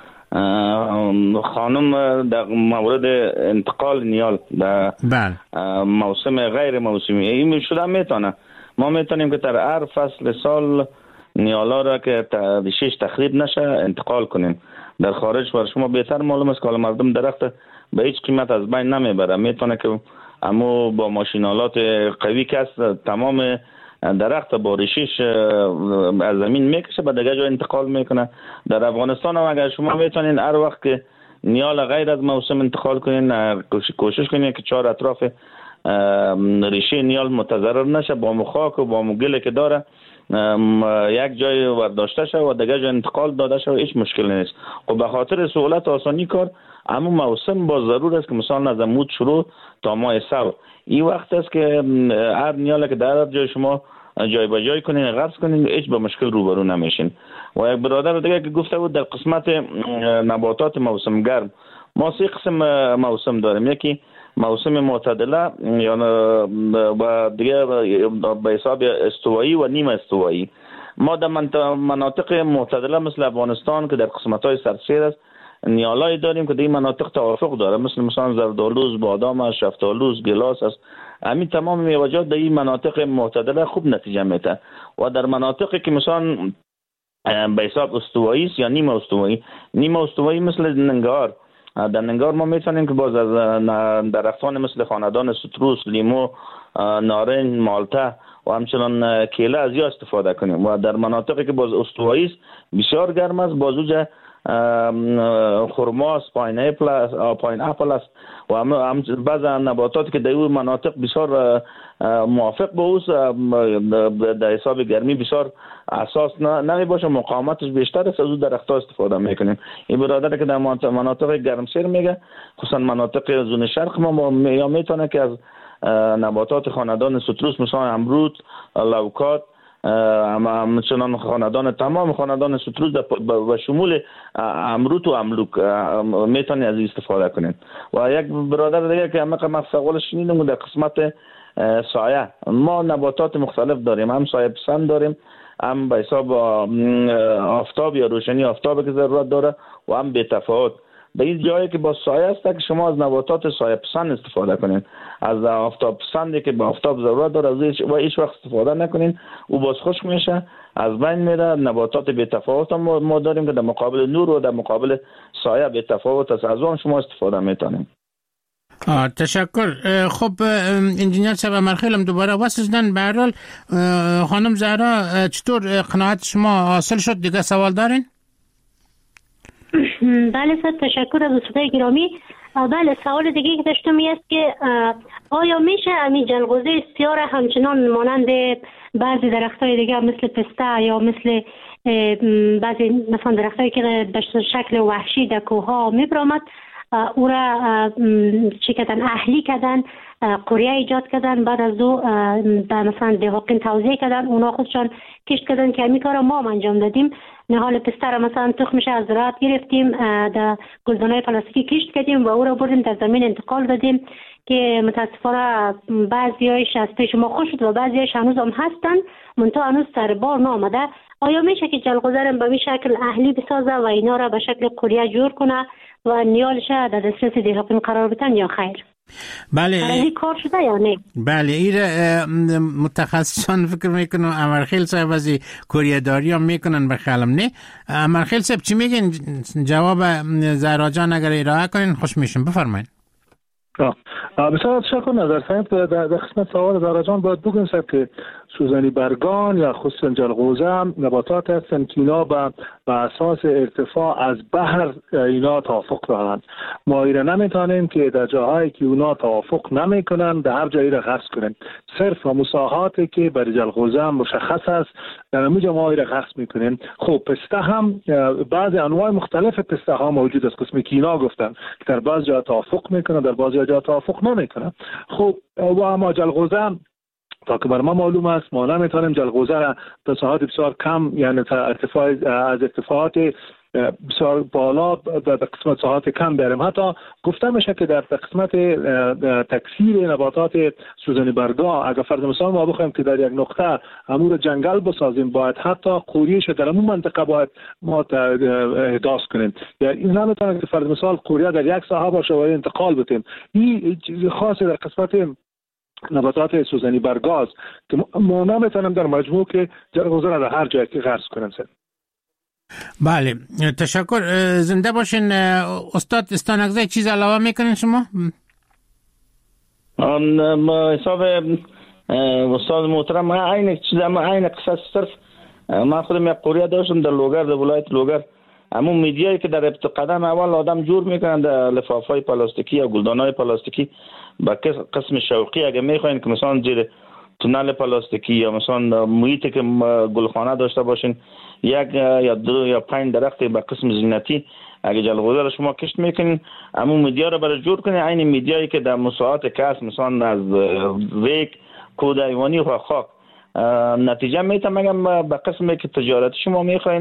خانم در مورد انتقال نیال در موسم غیر موسمی این شده میتونه. ما میتونیم که در هر فصل سال نیالا را که ریشش تخریب نشه انتقال کنیم. در خارج بر شما بهتر معلوم است که مردم درخت به هیچ قیمت از بین نمیبره. میتونه که اما با ماشینالات قوی که است تمام درخت با ریشش از زمین میکشه به دیگه جا انتقال میکنه. در افغانستان هم اگر شما میتونین هر وقت که نیال غیر از موسم انتقال کنین کوشش کنین که 4 اطراف ریشه نیال متضرر نشه، با خاک و با گلی که داره یک جای ورداشته شد و دیگه جای انتقال داده شد و هیچ مشکل نیست. خب به خاطر سهولت آسانی کار اما موسم با ضرور است که مثلا از مود شروع تا ماه صبر این وقت است که هر نیاله که در جای شما جای به جای کنین غرس کنین هیچ با مشکل روبرو نمیشین. و یک برادر دیگه که گفته بود در قسمت نباتات موسم گرم ما 3 قسم موسم داریم. یکی موسم معتدله یا و دیگه به حساب استوایی و نیم استوایی. ما در مناطق معتدله مثل افغانستان که در قسمت‌های سرسیر است نیالای داریم که در این مناطق توافق داره، مثلا زردآلوز، بادام، شفتالوز، گلاس است. همین تمام میوه‌جات در این مناطق معتدله خوب نتیجه میده و در مناطقی که مثلا به حساب استوایی است یا نیم استوایی مثل ننگار، در ننگار ما میتونیم که باز از درختان مثل خاندان ستروس، لیمو، نارنج، مالته و همچنان کیله از یا استفاده کنیم و در مناطقی که باز استوایی است بسیار گرم است باز خرماست، پاین اپل است و بعض نباتات که در اون مناطق بسیار موافق به اوست در حساب گرمی بسیار اساس نمی باشه، مقاومتش بیشتر است، از اون درخت‌ها استفاده میکنیم. این برادر که در مناطق گرمسیر میگه خصوصا مناطق زون شرق ما میتونه که از نباتات خاندان ستروس مثلا امرود، لوکات، همچنان تمام خاندان ستروس و شمول امروت و املوک میتونید از استفاده کنید. و یک برادر دیگه که من سوالش شنیدم در قسمت سایه، ما نباتات مختلف داریم، هم سایه پسند داریم، هم به حساب آفتاب یا روشنی آفتاب که ضرورت داره و هم به تفاوت. به این جایی که با سایه است که شما از نباتات سایه پسند استفاده کنید، از آفتاب پسندی که با آفتاب ضرورت داره از و هیچ وقت استفاده نکنین، او باز خشک میشه از بین میره. نباتات به تفاوت ما داریم که در مقابل نور و در مقابل سایه به تفاوت است، از اون شما استفاده میتونید. تشکر. خب انجینیر صاحب مرخیلم دوباره واسه شدن. به هر حال خانم زهرا چطور قناعت شما حاصل شد؟ دیگه سوال دارین؟ بله سر تشکر از دوستای گرامی. بله سوال دیگه که داشتم است که آیا میشه امی جلغوزه سیاه همچنان مانند بعضی درختای دیگه مثل پسته یا مثل بعضی مثلا درختایی که به شکل وحشی در کوها میبرامد او را چی کردن اهلی کردن، قریه ایجاد کردن، بعد از او به مثلا دهاقین توزیع کردن، اونا خودشان کشت کردن که همین کار ما انجام دادیم. نهال پسته را مثلا تخمش از زراعت گرفتیم، در گلدانهای پلاستیکی کشت کردیم و او را بردیم در زمین انتقال دادیم که متاسفانه بعضیایش از پیش ما خوش شد و بعضیایش هنوز هم هستن منتها هنوز سر بار نامده. آیا میشه که جلغوزه را به این شکل اهلی بسازه و اینا را به شکل قریه جور کنه و نیالش در دسترس دهقان قرار بدن یا خیر؟ بله این کار شده یا نه؟ بله این متخصصان فکر میکنن امرخیل صاحب از کریه داری هم میکنن به خیالم نه. امرخیل صاحب چی میگن؟ جواب زهرا جان اگر ارائه کنین خوش میشم. بفرمایید. بسیار تشکر. نظر صاحب در قسمت سوال زهرا جان باید بگم که سوزنی برگان یا خصوصا جلغوزه نباتات هستند که اینا به اساس ارتفاع از بحر اینا توافق دارند. ما ایره نمیتونیم که در جاهایی که اونا توافق نمیکنن در هر جایی را غرس کنیم. صرف مساحاتی که برای جلغوزه مشخص است در اونجا ما ایره غرس میکنیم. خب پسته هم بعضی انواع مختلف پسته ها موجود است، قسمی که اینا گفتن که در بعض جا توافق میکنن در بعضی جا توافق نمیکنن. خب و اما جلغوزه تا که بر ما معلوم است ما نمیتونیم جلغوزه را به ساحات بسیار کم یعنی از ارتفاعات بسیار بالا به قسمت ساحات کم بریم. حتی گفته میشه که در قسمت تکثیر نباتات سوزنی برگا اگر فرض مثال ما بخوایم که در یک نقطه امور جنگل بسازیم باید حتی قوریش در اون منطقه باید ما احداث کنیم. یعنی این نمیتونه که فرض مثال قوریه در یک ساحه باشه و انتقال بدیم. این خاصه در قسمت نباتات سوزنی برگاز که ما نمیتونیم در مجموع که جلغوزه را در هر جایی که غرس کنیم. بله تشکر. زنده باشین. استاد استانگزه چیز علاوه میکنین شما؟ حساب استاد محترم عین چیز عین قصص صرف من خودم یک قوریه داشتم در لوگر در ولایت لوگر. همون میدیایی که در قدم اول آدم جور میکنن در لفافای پلاستیکی یا گلدانهای پلاستیکی با قسم شوقی اگه میخواین که مثلا زیر تونل پلاستیکی یا مثلا محیطی که گلخانه داشته باشین یک یا دو یا 5 درخت با قسم زینتی اگه جلغوزه را شما کشت میکنین همون میدیا رو برای جور کنین عین میدیایی که در مساحات کس مثلا از ریک کود ایوانی و خاک نتیجه میتم. مگم به قسمی که تجارت شما میخواین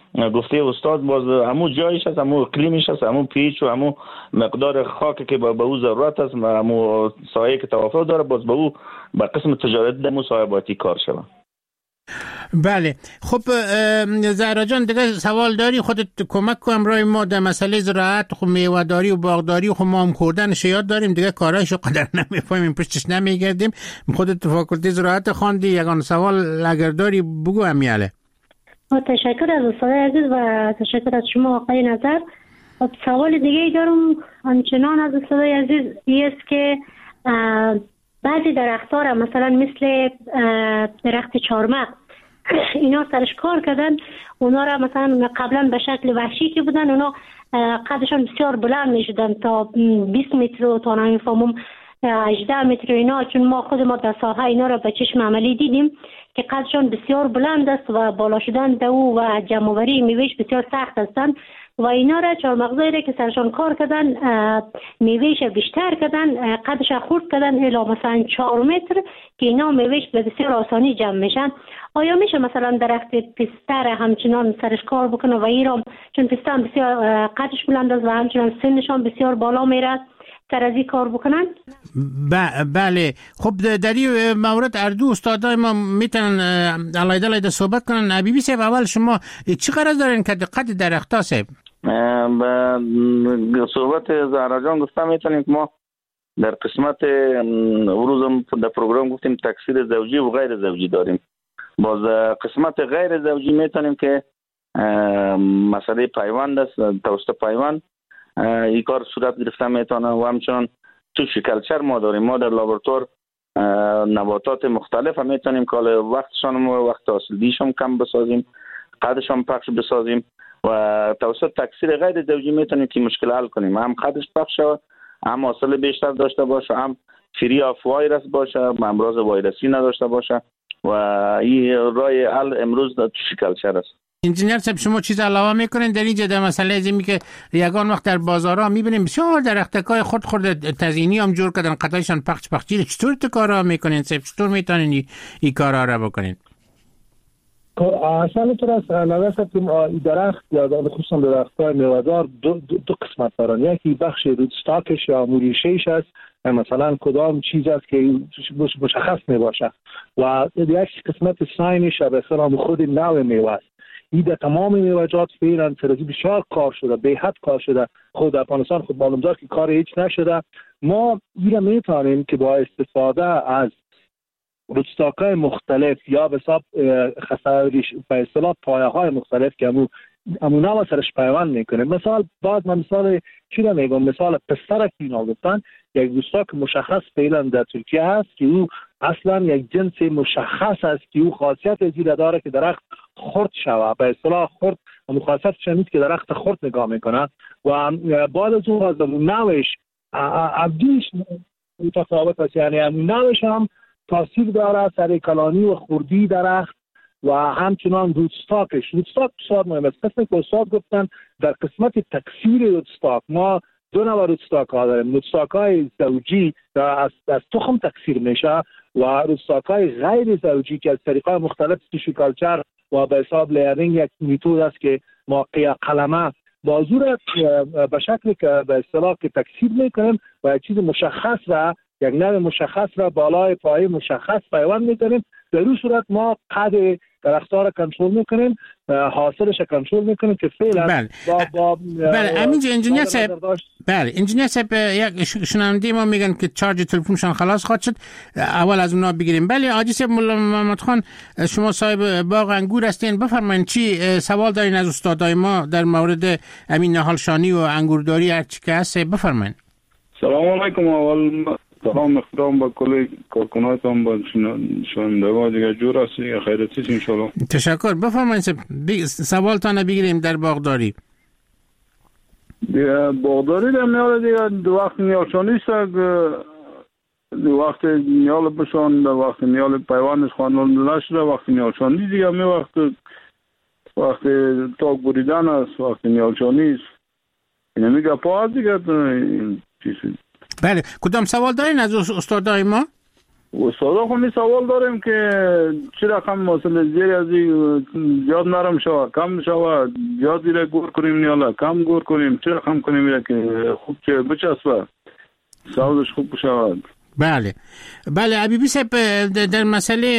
گفته استاد باز همون جایش هست، همون اقلیمش هست، همون پیچ و همون مقدار خاکی که به او ضرورت است و همون سایه که توافق داره باز به او به قسم تجارت دمو سایه باید کار شود. بله خب زهرا جان دیگه سوال داری خودت کمک کنم رای ما در مسئله زراعت خب میوه‌داری و باغداری خب ما هم کردنش یاد داریم دیگه کارایشو قدر نمیفهمیم پشتش نمیگردیم. خودت فاکولته زراعت خواندی یگان سوال اگر داری بگو امیاله. تشکر از استاد عزیز و تشکر از شما آقای نظر. خب سوال دیگه دارم همچنان از استاد عزیز است که بعضی درخت‌ها را مثلا مثل درخت چارمغز اینا سرش کار کردن، اونا را مثلا قبلا به شکل وحشی که بودن اونا قدشان بسیار بلند می شدن تا 20 متر و تا نمیفهمم 18 متر اینا، چون ما خود ما در ساحه اینا را به چشم عملی دیدیم که قدشان بسیار بلند است و بالا شدن دو و جمع‌آوری میوهش بسیار سخت هستند و اینا را چهارمغزایی را که سرشان کار کردن میوهش بیشتر کردن قدش خورد کردن الی مثلا 4 متر که اینا میوهش به بسیار آسانی جمع میشن. آیا میشه مثلا درخت پستر همچنان سرش کار بکنه و ایرام چون پستر بسیار قدش بلند است و همچنان سنشان بسیار بالا میره سر از این کار بکنن؟ بله خب در این مورد اردو استادای ما میتونن علیده صحبت کنن. حبیبی صاحب اول شما چی قرار دارین که قد درخت صاحب؟ به صحبت زهرا جان گفتم میتونیم که ما در قسمت روزم در پروگرام گفتیم تکثیر زوجی و غیر زوجی داریم. باز قسمت غیر زوجی میتونیم که مسئله پیوند است، توسط پیوند این کار صورت گرفته میتونه و همچنان تو شکلچر ما داریم. ما در لابراتوار نباتات مختلف هم میتونیم که وقتشان و وقت حاصلدیشم کم بسازیم، قدشان پخش بسازیم و توسط تکثیر غیر زوجی میتونیم که مشکل حل کنیم، هم قدش پخش شود، هم حاصل بیشتر داشته باشه، هم فری آف وایرس باشه، امراض ویروسی نداشته باشه و این راه حل امروز در شکلچر است. انجینیر صاحب شما چیز علاوه میکنین در اینجا در مسئله ازمی که یگان وقت در بازارها میبینیم بسیار درختکای خود تزیینی هم جور کردن قطعشان پخش چطور کارا میکنین صاحب؟ چطور میتونین این کارا را بکنین؟ اصلا تو از نظر درخت یا خصوصا درخت‌های میوه‌دار دو قسمت دارن. یکی بخش روتستاکش یا موریشه‌اش است، مثلا کدام چیز است که مشخص میباشه و یک قسمت ساینش به اصطلاح خود نوع میوه است. این در تمام میوه‌جات فعلا سرازی بسیار کار شده، به حد کار شده. خود افغانستان خود معلوم دار که کار هیچ نشده. ما این میتونیم که با استفاده از روتستاک‌های مختلف یا به حساب به اصطلاح پایه‌های مختلف که همون سرش پیوند میکنه. مثال چی رو میگم؟ مثال پستر که اینا گفتن یک روتستاک مشخص فعلا در ترکیه هست که او اصلا یک جنس مشخص است که او خاصیت زیرا داره که درخت خرد شوه، به اصطلاح خرد و خاصیتش نیست که درخت خرد نگاه میکنه و بعد از اون از نوش عبدیش متفاوت است، یعنی نوش هم تاثیر داره سر کلانی و خردی درخت و همچنان روتستاک بسیار مهم است. قسمی که استاد گفتن در قسمت تکثیر روتستاک ما دو نوع روتستاک ها داریم. روتستاک های زوجی از تخم تکثیر میشه و روتستاک های غیر زوجی که از طریقای مختلف تیشو کالچر و به حساب لیرینگ یک میتود است که ما قلمه با زور به شکلی که به اصطلاح که تکثیر میکنیم و یک چیز مشخص را یک نوع مشخص را بالای پایه مشخص پیوند میکنیم. در این صورت ما قد درخت‌ها را کنترل میکنیم، حاصلش را کنترل میکنیم که فعلا بله همینجا انجینیر صاحب یک شنونده ما میگن که چارج تلفنشان خلاص خواهد شد، اول از اونا بگیریم. بله حاجی صاحب مولا محمد خان شما صاحب باغ انگور هستین، بفرمایید چی سوال دارین از استادای ما در مورد امین نهالشانی و انگورداری هر چی که هست بفرمایید. سلام علیکم. اول سلام احترام با کل کارکنانتان با شنوندگان دیگه جور است دیگه خیرت است ان شاء الله. تشکر. بفرمایید سوالتان بگیریم در باغداری. دیگه باغداری در میاره دیگه دو وقت نیالشانی است، دو وقت نیال بشان، دو وقت نیال پیوندش خواندن نشده، وقت نیالشانی دیگه می وقت تاک بریدن است، وقت نیالشانی است. اینه میگه پا دیگه چیزی. بله کدام سوال دارین از استادای ما؟ استادا خب سوال داریم که چه رقم مثلا زیر از زیاد نرم شود کم شود زیاد دیره گور کنیم یا کم گور کنیم چه رقم کنیم که خوب چه بچسبه سوالش خوب بشود. بله عبیبی صاحب در مسئله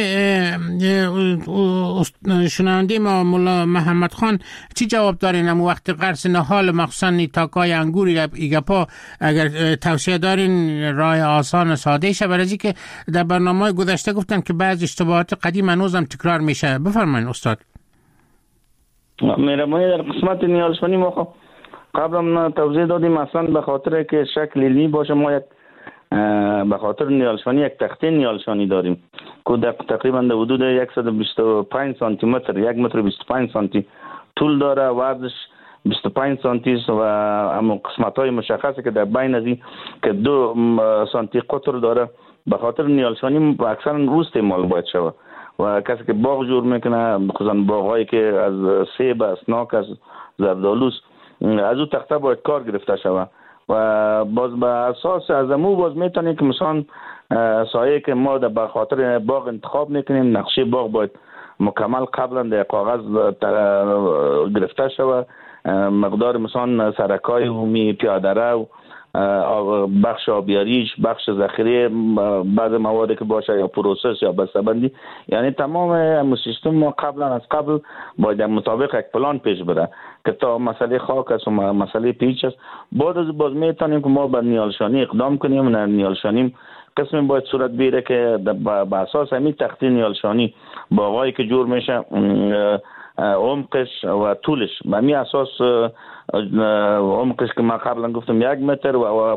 شنونده ما مولا محمد خان چی جواب دارین؟ اما وقت قرص نهال مخصوصا تاکای انگور ایگپا اگر توصیه دارین راه آسان ساده شه، برای که در برنامه گذشته گفتن که بعض اشتباهات قدیم هنوزم تکرار میشه. بفرمایید استاد. مهربانی در قسمت نیالشانی ما قبلا توضیح دادیم اصلا به خاطر که شکل علمی باشه ما یک به خاطر نیالشانی یک تخته نیالشانی داریم که تقریبا در حدود 125 سانتی متر 1 متر 25 سانتی طول داره و عرضش 25 سانتی است و اما قسمت های مشخصه که در بین از این که 2 سانتی قطر داره. به خاطر نیالشانی اکثرا روز استعمال باید شود و کسی که باغ جور میکنه خصوصا باغ‌هایی که از سیب، اسناک، از زردآلو از او تخته باید کار گرفته شود و باز به اساس از امو باز میتونیم که مثلا سایه که ما به خاطر باغ انتخاب میکنیم نقشه باغ باید مکمل قبلا در کاغذ گرفته شود، مقدار مثلا سرکای عمومی، پیاده رو، بخش آبیاریش، بخش ذخیره بعض مواد که باشه یا پروسس یا بسته‌بندی، یعنی تمام سیستم ما قبلا از قبل باید مطابق یک پلان پیش بره که تا مسئله خاک است و مسئله پیچ است. بعد از باز میتونیم که ما به نیالشانی اقدام کنیم. نیالشانی قسم باید صورت بگیره که به اساس همین تخته نیالشانی باغایی که جور میشه عمقش و طولش به همین اساس عمقش که ما قبلا گفتم 1 متر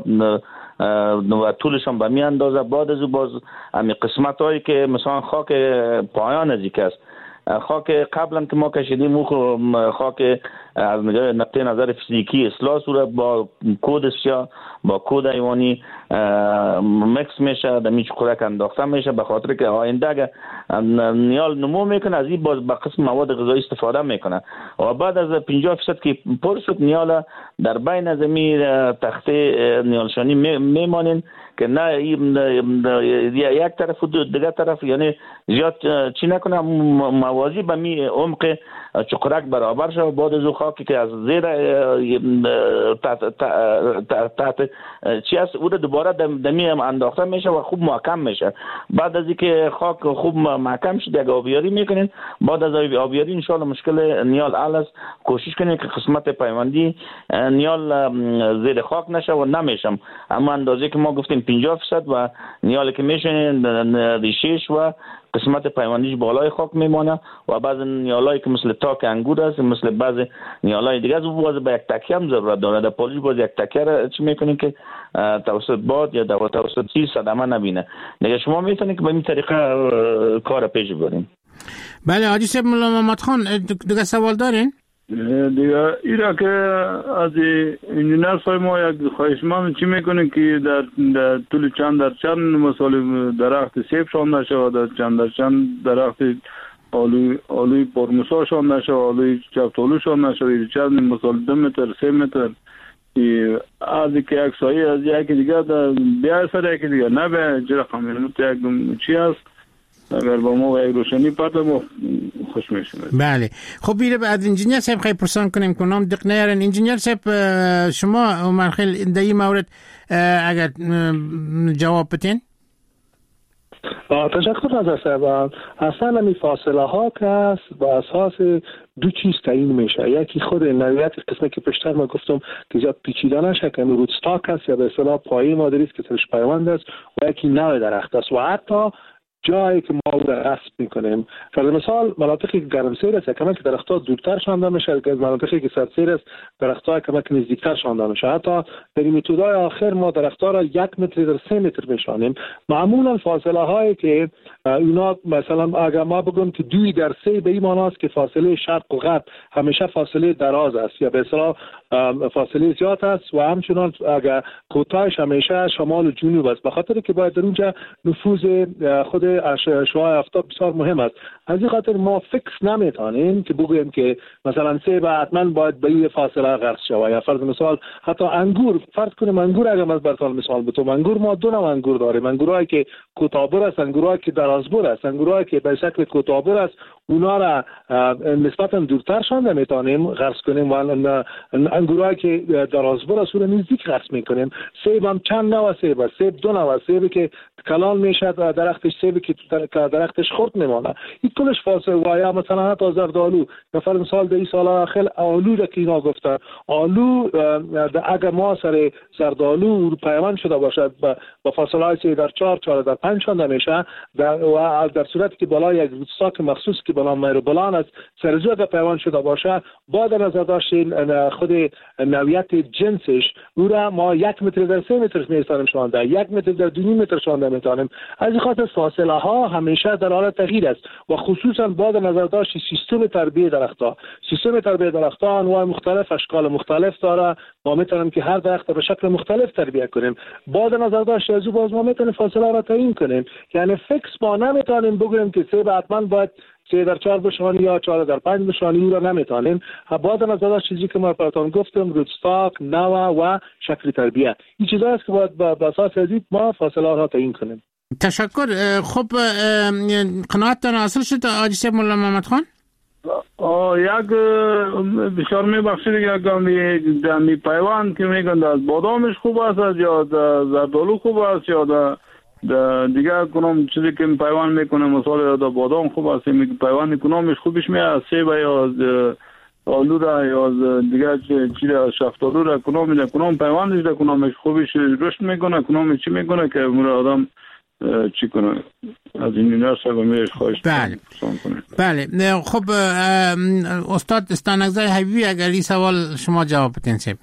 و طولش هم به همین اندازه. بعد از باز همین قسمت هایی که مثلا خاک پایان از یک است، خاک قبلا که ما کشیدیم او خاک از نقطه نظر فیزیکی اصلاح صورت با کود سیاه با کود حیوانی مکس میشه، در میچ کودک انداخته میشه به خاطر که آینده اگه نیال نمو میکنه از این باز به قسم مواد غذایی استفاده میکنه و بعد از 50% که پر شد نیال در بین از می تخته نیالشانی میمانین که نه یک طرف و دیگر طرف یعنی زیاد چی نکنه موازی به می عمق چقرک برابر شد. بعد از خاکی که از زیر تحت چی است او دوباره دمی انداخته میشه و خوب محکم میشه. بعد از اینکه خاک خوب محکم شد یک آبیاری میکنین. بعد از آبیاری ان شاء الله مشکل نیال حل است. کوشش کنین که قسمت پیوندی نیال زیر خاک نشه و نمیشم اما اندازه که ما گفتیم 50% و نیال که میشن ریشش و قسمت پیوندیش بالای خاک میمانه و بعض نیالایی که مثل تاک انگور است مثل بعض نیالای دیگه از باز به یک تکیه هم ضرورت داره. در پالیش باز یک تکیه را چی میکنین که توسط باد یا توسط چیز صدمه نبینه. دیگه شما میتونید که به این طریقه کار پیش ببرین. بله حاجی صاحب مولا محمد خان دیگه سوال دارین؟ دیگه ایرا که از انجینر صاحب ما یک خواهشمند چی میکنه که در طول چند مثال درخت سیب شانده شود، در چند درخت آلوی پرموسا شانده شود، آلوی چفتالو شانده شود، چند مثال 2 متر 3 متر از که یک سایه از یکی دیگه بیای سر یکی دیگه نه به چه رقم یک چی هست اگر با ما یک روشنی پرده ما خوش میشیم. بله خب بیره از انجینیر صاحب خیلی پرسان کنیم که نام دق نیارن. انجینیر صاحب شما عمر خیلی در این مورد اگر جواب بتین. تشکر از صاحب. اصلا همی فاصله ها که است با اساس 2 چیز تعیین میشه. یکی خود نوعیت قسمه که پیشتر ما گفتم که زیاد پیچیده نشه که روت استاک است یا به اصطلاح پایه مادری است که سرش پیوند است و یکی نوع درخت است و حتی جایی که ما او را غصب میکنیم. فرض مثال مناطقی که گرمسیر است کمک درختها دورتر شانده میشه، که مناطقی که سردسیر است درختها کمک نزدیکتر شانده میشه. حتی در این متدای آخر ما درختها را 1 متر در 3 متر میشانیم. معمولا فاصله هایی که اینا مثلا اگر ما بگم که 2 در 3 به این معنی است که فاصله شرق و غرب همیشه فاصله دراز است یا به اصطلاح فاصله زیاد است و همچنان اگر کوتاهش همیشه شمال و جنوب است، به خاطر که باید در اونجا نفوذ خود شعاع آفتاب بسیار مهم است. از این خاطر ما فکس نمیتونیم که بگوییم که مثلا سیب حتما باید به این فاصله غرس شود. یا فرض مثال حتی انگور، فرض کنیم انگور اگر من براتون مثال بتونم، انگور ما دو نوع انگور داریم، انگورایی که کوتاه‌بر است، انگورایی که درازبر است. انگورایی که به شکل کوتاه‌بر است اونا را نسبتا دورتر شان نمیتونیم غرس کنیم و انگورایی که درازبر است رو نزدیک غرس میکنیم. سیب هم چند نوع سیب است، سیب دو نوع، سیبی که کلان میشد درختش، سیبی که درختش خرد میمانه، این کلش فاصله. و یا مثلا حتی زردآلو، مثلا مثال در این سال اخیر آلو را که اینا گفتن، آلو اگر ما سر زردآلو پیوند شده باشد با فاصله های در 4 در 5 شانده میشه و در صورتی که بالای یک روستاک مخصوص که بلان میروبلان است سرزو اگر پیوند شده باشه، با در نظر داشتین خود نوعیت جنسش او را ما 1 متر در 3 متر میتونیم شانده، 1 متر در 2.5 متر شانده میتونیم. از این خاطر فاصله ها همیشه در حال تغییر است و خصوصا با در نظر داشت سیستم تربیت درخت‌ها. سیستم تربیت درخت‌ها انواع مختلف، اشکال مختلف داره. ما میتونیم که هر درخت به شکل مختلف تربیت کنیم. با در نظر داشت از او باز ما میتونیم فاصله را تعیین کنیم. یعنی فکس ما نمیتونیم بگوییم که سیب حتما باید 3 در 4 بشانی یا 4 در 5 بشانی، او را نمیتونیم. با در نظر داشت چیزی که ما براتون گفتم، روتستاک، نوع و شکل تربیت، این چیزا است که باید به اساس از این ما فاصله را تعیین کنیم. تشکر. خب قناعتتان حاصل شد حاجی صاحب مولا محمد خان؟ یک بسیار میبخشید که می پیوند که میگن از بادامش خوب است یا زردآلو خوب است یا دیگر کنم چیزی که پیوند میکنه، مثلا دا بادام خوب است میگه پیوند کنامش خوبش میاد، سیب یا آلو را یا دیگر چیز شفتالو را کنام پیوندش دا کنامش خوبش رشد میکنه، کنامش چی میکنه که آدم چی کنه از این نرسه و میرش خواهش کنه. بله. خب استاد استانگزای حبیبی اگر این سوال شما جواب بدین سیب.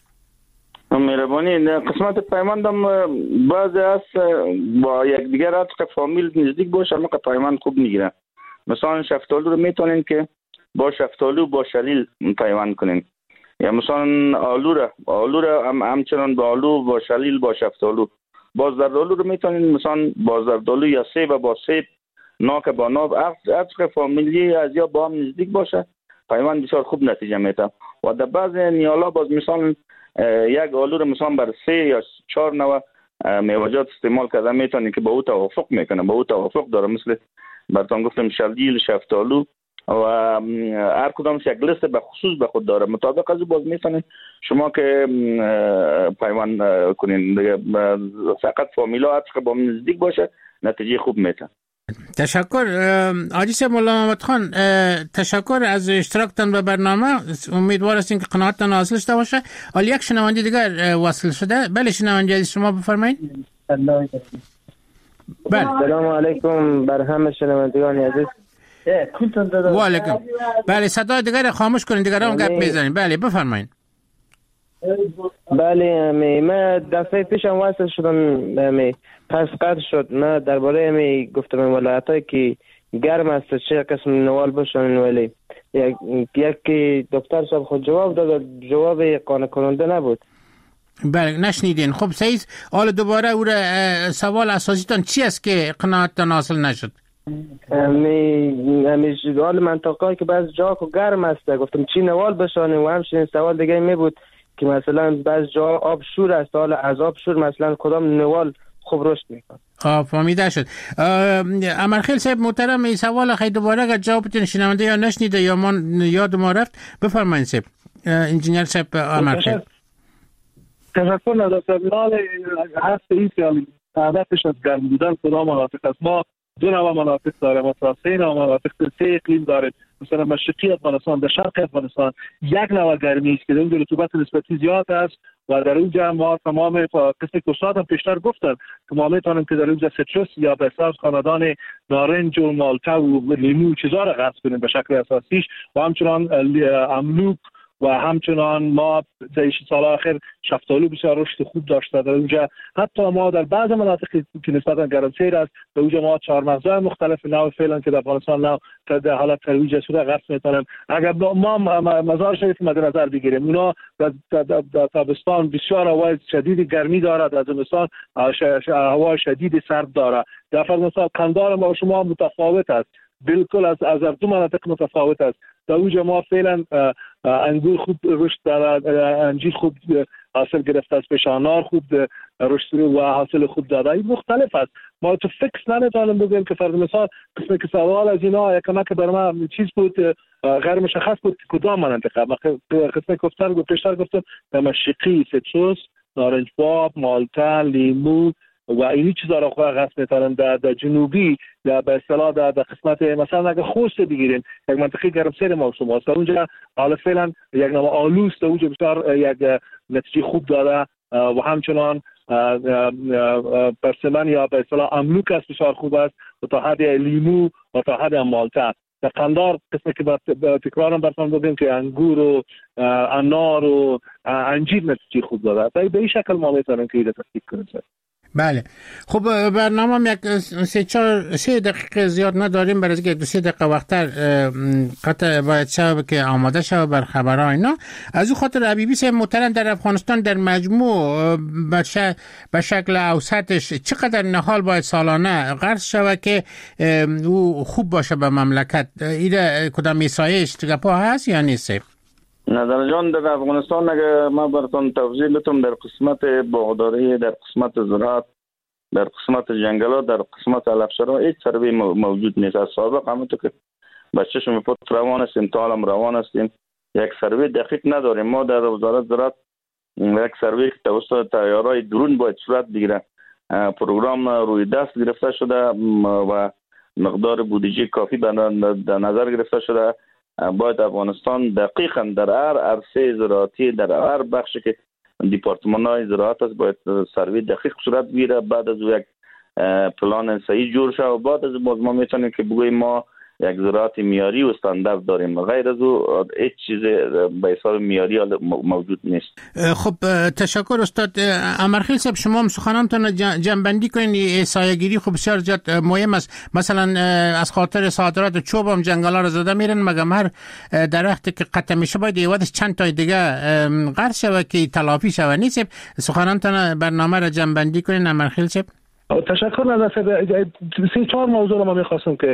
مهربانی. قسمت پیماندم بعضی است با یک دیگر عطق فامیل نزدیک باشه اما پیماند خوب میگیره. مثلا شفتالو رو میتونین که با شفتالو با شلیل پیوند کنین، یا مثلا آلو را همچنان با آلو با شلیل با شفتالو. با زردآلو رو میتونین مثلا با زردآلو یا سیب با سیب، ناک با ناب، عطق فامیلی از یا با هم نزدیک باشه پیوند بسیار خوب نتیجه میده. و در بعض نیالا باز مثلا یک آلو رو مثلا بر 3 یا 4 نوع میوه‌جات استعمال کرده میتونین که با او توافق میکنه، با او توافق داره. مثل براتون گفتم شلیل، شفتالو و هر کدام یک لیست به خصوص به خود داره. مطابق از باز میتونین شما که پیوند کنین دیگه، فقط فامیلا عطق با نزدیک باشه نتیجه خوب میده. تشکر حاجی صاحب مولا محمد خان. تشکر از اشتراکتان به برنامه. امیدوار هستیم که قناعتتان حاصل شده باشه. حالا یک شنونده دیگر وصل شده. بله شنونده عزیز شما بفرمایید. بله. سلام علیکم بر همه شنوندگان عزیز. و علیکم. بله صدای دیگر خاموش کنید، دیگر هم گپ میزنید. بله بفرمایید. بله من دفعه پیشم وصل شدم، پس قطع شد. من درباره گفتم ولایتایی که گرم است چه قسم نوال بشن، ولی یک دکتر صاحب خود جواب داد، جواب قانع کننده نبود. بله نشنیدین. خب سعید حالا دوباره او سوال اساسیتان چی است که قناعتتان حاصل نشد؟ حال منطقه‌ای که بعض جا گرم است گفتم چی نوال بشن، و همچنین سوال دیگه می بود که مثلا بعض جا آب شور است، حالا از آب شور مثلا کدام نوال خوب رشد میکنه. فهمیده شد. امرخیل صاحب محترم این سوال خیلی دوباره اگر جوابتون شنونده یا نشنیده یا ما یاد ما رفت بفرمایید صاحب. انجینیر صاحب امرخیل. تشکر نداشتم. هست این که هدفش از گرم بودن کدام مناطق است. ما 2 نوع مناطق داریم، مثلا 3 نوع مناطق، 3 اقلیم داریم. مثلا مشرقی افغانستان، در شرق افغانستان یک نوع گرمی است که اونجا رطوبت نسبتی زیاد است و در اونجا ما تمام قسم کوسات هم پیشتر گفتن که ما میتونیم که در اونجا سیتروس یا به اساس خاندان نارنج و مالتا و لیمو چیزا را غرس کنیم به شکل اساسیش، و همچنان املوک و همچنان ما در سال آخر شفتالو بسیار رشد خوب داشته در اونجا. حتی ما در بعض مناطقی که نسبتا گرمسیر است در اونجا ما چهارمغزهای مختلف نوع فعلا که در افغانستان نوع در حالت ترویج شده غرس میتونن. اگر ما مزار شریف مد نظر بگیریم، اونا در تابستان بسیار هوای شدید گرمی دارد، در زمستان هوا شدید سرد دارد. در افغانستان قندار ما شما متفاوت است، بالکل از دو مناطق متفاوت است. در اونجا ما فعلا انگور خوب رشد دارد، انجیر خوب حاصل گرفته است، پیشانار خوب رشد و حاصل خوب داده. این مختلف است. ما تو فکس نمیتونیم بگیم که فرض مثال قسمی که سوال از اینا یکم که برای من چیز بود غیر مشخص بود کدام منطقه. قسمی که پیشتر گفتم مشرقی سیتروس، نارنج باب، مالتا، لیمو و این چیزا را خود غصب میتونن. در جنوبی به اصطلاح در قسمت مثلا اگه خوست بگیریم یک منطقه گرمسیر ما شما است، اونجا حالا فعلا یک نوع آلوس در اونجا بسیار یک نتیجه خوب داره و همچنان پرسمن یا به اصطلاح املوک است بسیار خوب است و تا حد لیمو و تا حد مالتا. در قندار قسمی که تکرارم براتون بگم که انگور و انار و انجیر نتیجه خوب داره. به این شکل ما میتونیم که اینو تصدیق کنیم. بله. خب برنامه یک 3 دقیقه زیاد نداریم، برای اینکه 2-3 دقیقه وقتر قطع باید شد که آماده شد بر خبرها اینا. از او خاطر حبیبی صاحب محترم در افغانستان در مجموع به شکل اوسطش چقدر نهال باید سالانه قرض شود که او خوب باشه به مملکت؟ این کدام میسایش گپا هست یا نیست؟ نظر جان در افغانستان اگر ما براتون توضیح بدم، در قسمت باغداری، در قسمت زراعت، در قسمت جنگلات، در قسمت علفشرا هیچ سروی موجود نیست. از سابق همونطور که بچه شما پت روان هستیم تا حالم روان هستیم یک سروی دقیق نداریم. ما در وزارت زراعت یک سروی که توسط طیاره‌های درون باید صورت بگیره، پروگرام روی دست گرفته شده و مقدار بودجه کافی در نظر گرفته شده. باید افغانستان دقیقاً در هر عرصه زراعتی، در هر بخشی که دیپارتمان‌های زراعت است باید سروی دقیق صورت بگیره. بعد از یک پلان صحیح جور شد و بعد از ما میتونیم که بگوییم ما یک زراعت معیاری و استاندارد داریم. غیر از او هیچ چیز به حساب معیاری موجود نیست. خب تشکر استاد امرخیل صاحب. شما هم سخنانتون جنبندی کنین. سایه‌گیری خب بسیار زیاد مهم است. مثلا از خاطر صادرات چوب هم جنگلا رو زده میرن، مگم هر درختی که قطع میشه باید ایوادش چند تا دیگه قرض شود که تلافی شود. نیست سخنانتون برنامه رو جنبندی کنین امرخیل صاحب؟ تشکر. نظر 3-4 موضوع رو ما می‌خواستم که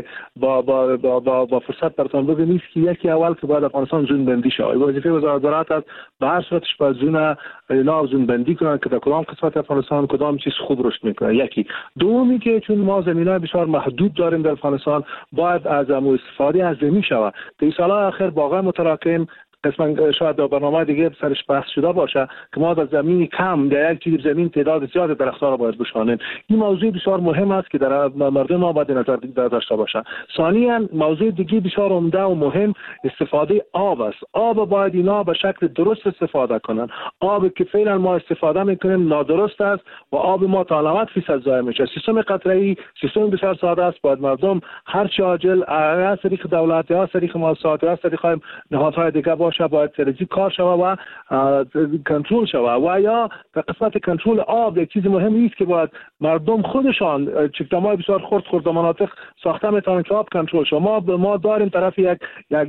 با فرصت براتون بگم. نیست که یکی اول که باید افغانستان زون بندی شه. وظیفه وزارت زراعت است به هر صورتش باید زون بندی کنن که در کدام قسمت افغانستان کدام چیز خوب رشد میکنه. یکی. دومی که چون ما زمینای بسیار محدود داریم در افغانستان باید از استفاده از زمین شود. در سال‌های اخیر واقعا متراکم قسماً شاید در برنامه دیگه سرش بحث شده باشه که ما در زمین کم در یک جیب زمین تعداد زیاد درخت‌ها را باید بشانیم. این موضوع بسیار مهم است که در مردم ما باید نظر داشته باشه. ثانیاً موضوع دیگه بسیار عمده و مهم استفاده آب است. آب باید اینا به شکل درست استفاده کنن. آب که فعلا ما استفاده میکنیم نادرست است و آب ما تا 90% ضایع میشه. سیستم قطره‌ای سیستم بسیار ساده است. باید مردم هر چه عاجل از طریق دولت یا از طریق مؤسسات یا از طریق نهادهای دیگه باشه باید سرزی کار شود و کنترل شود. و یا در قسمت کنترل آب یک چیز مهمی است که باید مردم خودشان چکدم‌های بسیار خرد در مناطق ساخته میتونن که آب کنترل شود. ما داریم طرف یک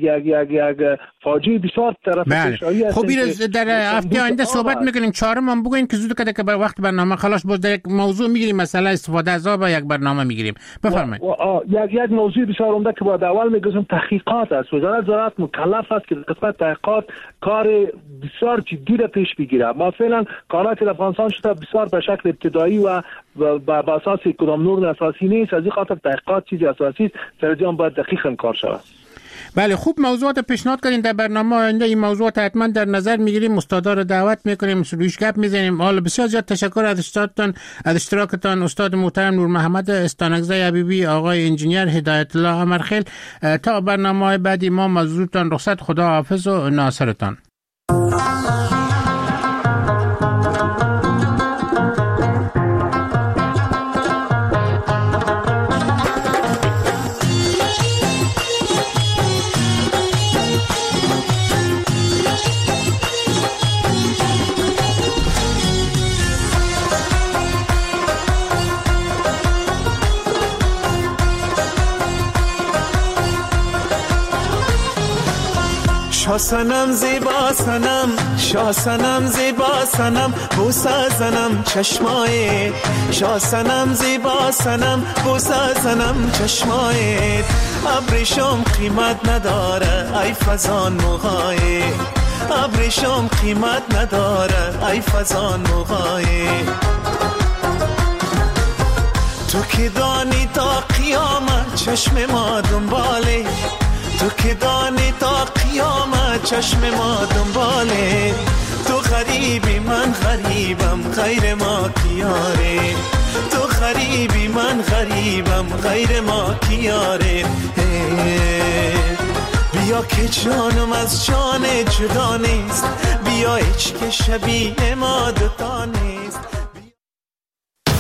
فاجعه بسیار طرف کشایی است. خب در هفته آینده صحبت میکنیم. چهارم هم بگوین که زود کده که وقت برنامه خلاص باز در یک موضوع میگیریم، مثلا استفاده از آب یک برنامه میگیریم. بفرمایید. یک موضوع بسیار عمده که باید اول میگم تحقیقات است. وزارت زراعت مکلف است که قسمت تحقیقات کار بسیار جدی را پیش بگیره. ما فعلا کارات در افغانستان شده بسیار به شکل ابتدایی و بر اساس کدام نور اساسی نیست. از این خاطر تحقیقات چیزی اساسی است. سرجان باید دقیقاً کار شود. بله خوب موضوعات پیشنهاد کردین. در برنامه آینده این موضوعات حتما در نظر میگیریم، استادا رو دعوت میکنیم، روش گپ میزنیم. حالا بسیار زیاد تشکر از اشتراکتان استاد محترم نور محمد استانکزی حبیبی، آقای انجینیر هدایت الله امرخیل. تا برنامه بعدی ما مزورتان رخصت. خدا حافظ و ناصرتان. شاسنم زیبا سنم، شاسنم زیبا سنم، بوسه زنم چشمایت. شاسنم زیبا سنم، بوسه زنم چشمایت. ابریشم قیمت نداره ای فزان موهایت، ابریشم قیمت نداره ای فزان موهایت. تو که دانی تا قیامت چشم ما دنباله، تو که دانی تا قیامت چشم ما دنباله. تو غریبی من غریبم غیر ما کیاره، تو غریبی من غریبم غیر ما کیاره. بیا که جانم از جان جدا نیست، بیا هیچ که شبیه ما دوتا نیست.